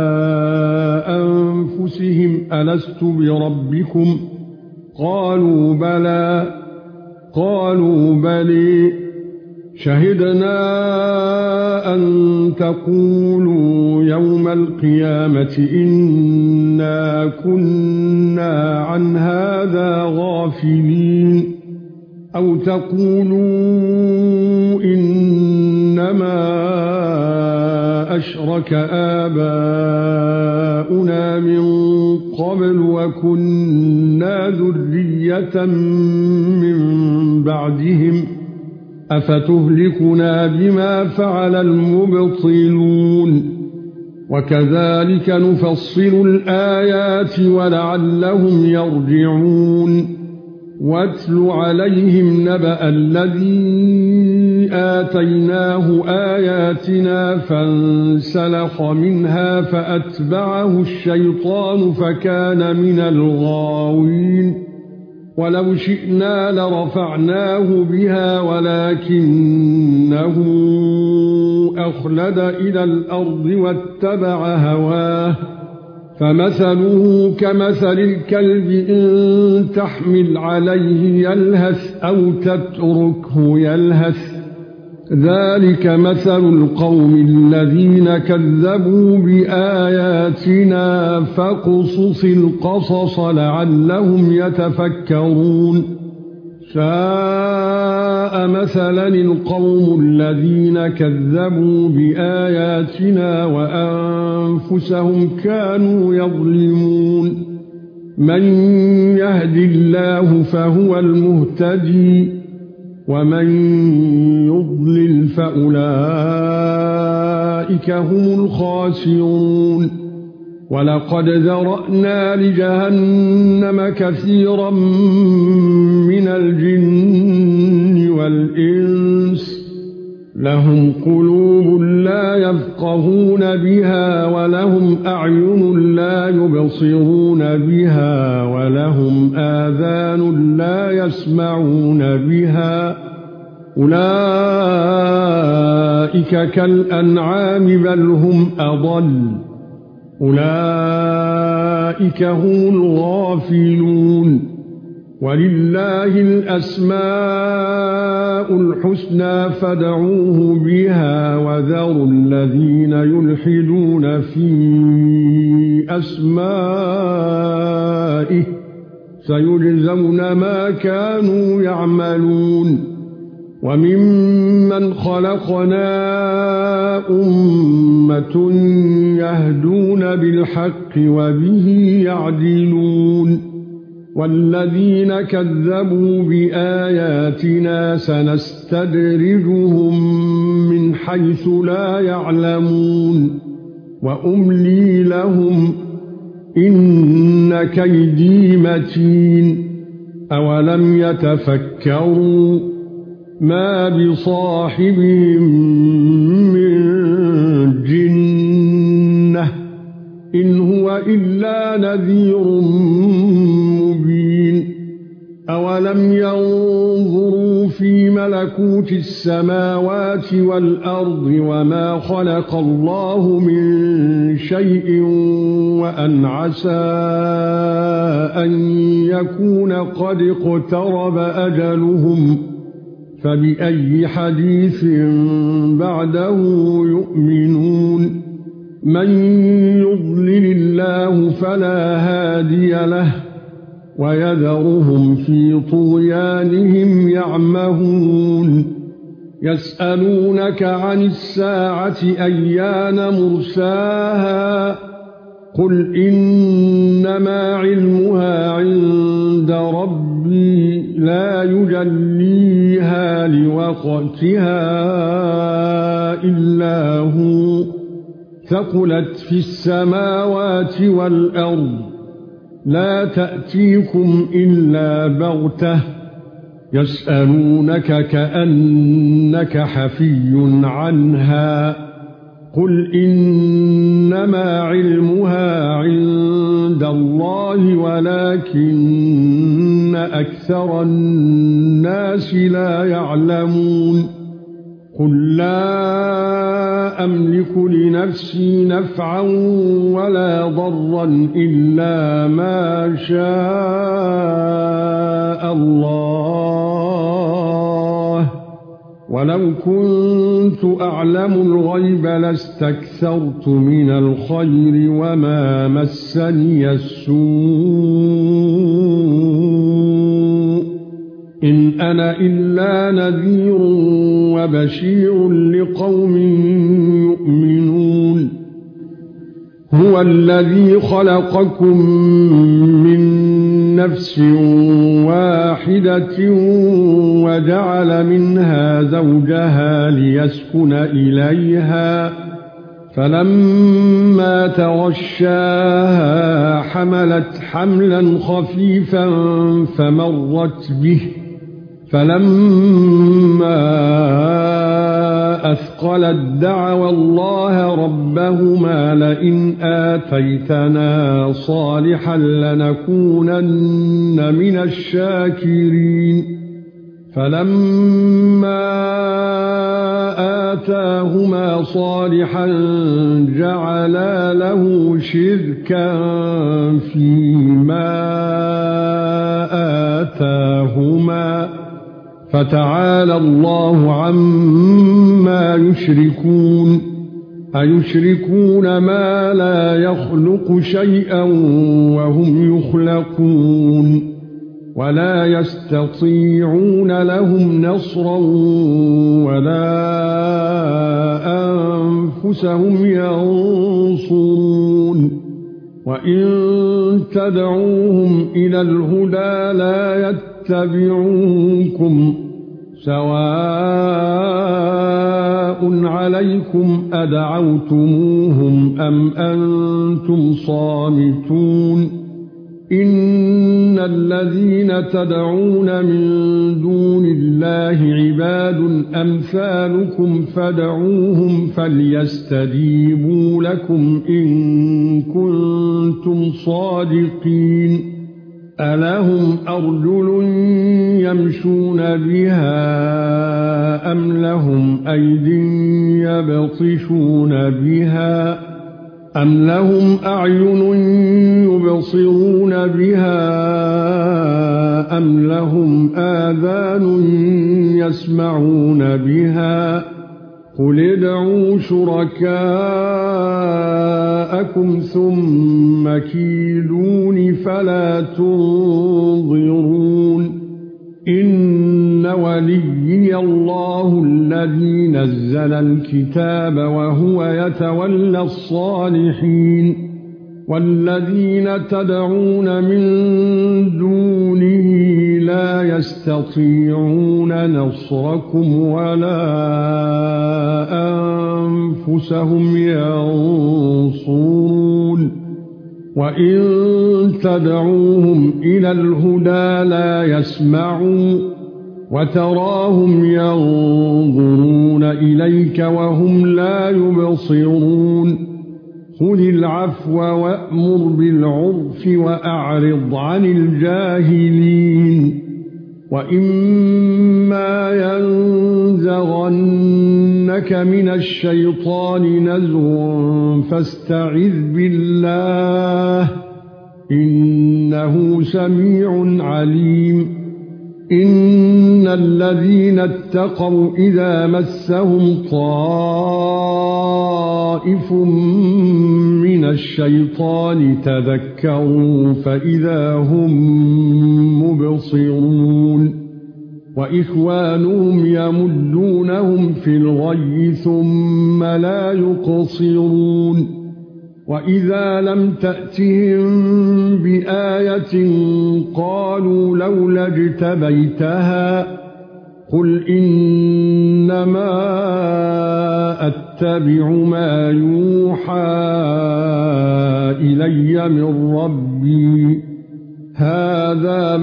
أنفسهم ألست بربكم قالوا بلى قالوا بلى شهدنا أن تقولوا يوم القيامة إنا كنا عن هذا غافلين أو تقولوا إنما أشرك آباؤنا من قبل وكنا ذرية من بعدهم أفتهلكنا بما فعل المبطلون وكذلك نفصل الآيات ولعلهم يرجعون واتل عليهم نبأ الذي آتيناه آياتنا فانسلخ منها فأتبعه الشيطان فكان من الغاوين ولو شئنا لرفعناه بها ولكنه أخلد إلى الأرض واتبع هواه فمثله كمثل الكلب إن تحمل عليه يلهث أو تتركه يلهث ذلك مثل القوم الذين كذبوا بآياتنا فاقصص القصص لعلهم يتفكرون ساء مثلا القوم الذين كذبوا بآياتنا وأنفسهم كانوا يظلمون من يهد الله فهو المهتدي ومن يضلل فأولئك هم الخاسرون ولقد ذرأنا لجهنم كثيرا من الجن والإنس لهم قلوب لا يفقهون بها ولهم أعين لا يبصرون بها ولهم آذان لا يسمعون بها أولئك كالأنعام بل هم أضل أولئك هم الغافلون ولله الأسماء الحسنى فادعوه بها وذروا الذين يلحدون في أسمائه سيجزون ما كانوا يعملون وممن خلقنا أمة يهدون بالحق وبه يعدلون والذين كذبوا بآياتنا سنستدرجهم من حيث لا يعلمون وأملي لهم إن كيدي متين أولم يتفكروا ما بصاحبهم من جنة إن هو إلا نذير مبين أولم ينظروا في ملكوت السماوات والأرض وما خلق الله من شيء وأن عسى أن يكون قد اقترب أجلهم فبأي حديث بعده يؤمنون من يضلل الله فلا هادي له ويذرهم في طغيانهم يعمهون يسألونك عن الساعة أيان مرساها قل إنما علمها عند ربي لا يجليها لوقتها إلا هو ثقلت في السماوات والأرض لا تأتيكم إلا بغتة يسألونك كأنك حفي عنها قل إنما علمها عند الله ولكن أكثر الناس لا يعلمون قل لا أملك لنفسي نفعا ولا ضرا إلا ما شاء الله ولو كنت أعلم الغيب لاستكثرت من الخير وما مسني السوء إن أنا إلا نذير وبشير لقوم يؤمنون هو الذي خلقكم من نفس واحدة وجعل منها زوجها ليسكن إليها فلما تغشاها حملت حملا خفيفا فمرت به فلما أثقلت دعوا الله ربهما لئن آتيتنا صالحا لنكونن من الشاكرين فلما آتاهما صالحا جعلا له شركا فيما آتاهما فتعالى الله عما يشركون أيشركون ما لا يخلق شيئا وهم يخلقون ولا يستطيعون لهم نصرا ولا أنفسهم ينصرون وإن تدعوهم إلى الهدى لا يتبعوكم سواء عليكم أدعوتموهم أم أنتم صامتون إن الذين تدعون من دون الله عباد أمثالكم فادعوهم فليستجيبوا لكم إن كنتم صادقين ألهم أرجل يمشون بها أم لهم أيد يبطشون بها أَمْ لَهُمْ أَعْيُنٌ يُبْصِرُونَ بِهَا أَمْ لَهُمْ آذَانٌ يَسْمَعُونَ بِهَا قُلِ ادْعُوا شُرَكَاءَكُمْ ثُمَّ كِيدُونِ فَلَا تُنظِرُونِ إِنَّ وَلِيِّيَ اللَّهُ الَّذِي نَزَّلَ الْكِتَابَ وَهُوَ يَتَوَلَّى الصَّالِحِينَ وَالَّذِينَ تَدْعُونَ مِن دُونِهِ لَا يَسْتَطِيعُونَ نَصْرَكُمْ وَلَا أَنفُسَهُمْ يَنصُرُونَ وَإِن تَدْعُوهُمْ إِلَى الْهُدَى لَا يَسْمَعُوا وَتَرَاهُمْ يَنظُرُونَ إِلَيْكَ وَهُمْ لَا يُبْصِرُونَ خُذِ الْعَفْوَ وَأْمُرْ بِالْعُرْفِ وَأَعْرِضْ عَنِ الْجَاهِلِينَ وَإِمَّا يَنزَغَنَّكَ مِنَ الشَّيْطَانِ نَزْغٌ فَاسْتَعِذْ بِاللَّهِ إِنَّهُ سَمِيعٌ عَلِيمٌ إِنَّ الَّذِينَ اتَّقَوْا إِذَا مَسَّهُمْ طَائِفٌ مِنَ الشَّيْطَانِ تَذَكَّرُوا فَإِذَا هُمْ مُبْصِرُونَ وَإِخْوَانُهُمْ يَمُدُّونَهُمْ فِي الْغَيِّ ثُمَّ لَا يُقْصِرُونَ وَإِذَا لَمْ تَأْتِهِم بِآيَةٍ قَالُوا لَوْلَا اجْتَبَيْتَهَا قُلْ إِنَّمَا أَتَّبِعُ مَا يُوحَى إِلَيَّ مِن رَّبِّي هَذَا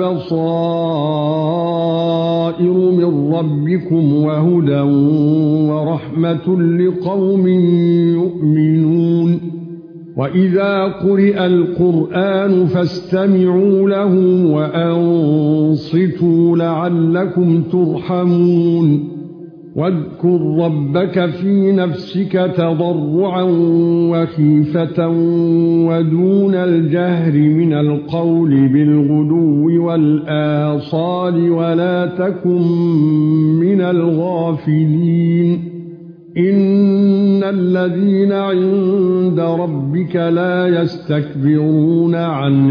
بَصَائِرُ مِن رَّبِّكُمْ وَهُدًى وَرَحْمَةٌ لِقَوْمٍ يُؤْمِنُونَ وَإِذَا قُرِئَ الْقُرْآنُ فَاسْتَمِعُوا لَهُ وَأَنصِتُوا لَعَلَّكُمْ تُرْحَمُونَ وَاذْكُر رَّبَّكَ فِي نَفْسِكَ تَضَرُّعًا وَخِيفَةً وَدُونَ الْجَهْرِ مِنَ الْقَوْلِ بِالْغُدُوِّ وَالْآصَالِ وَلَا تَكُن مِّنَ الْغَافِلِينَ إِنَّ الَّذِينَ عِندَ رَبِّكَ لَا يَسْتَكْبِرُونَ عَن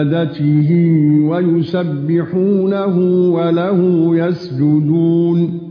عِبَادَتِهِ وَيُسَبِّحُونَهُ وَلَهُ يَسْجُدُونَ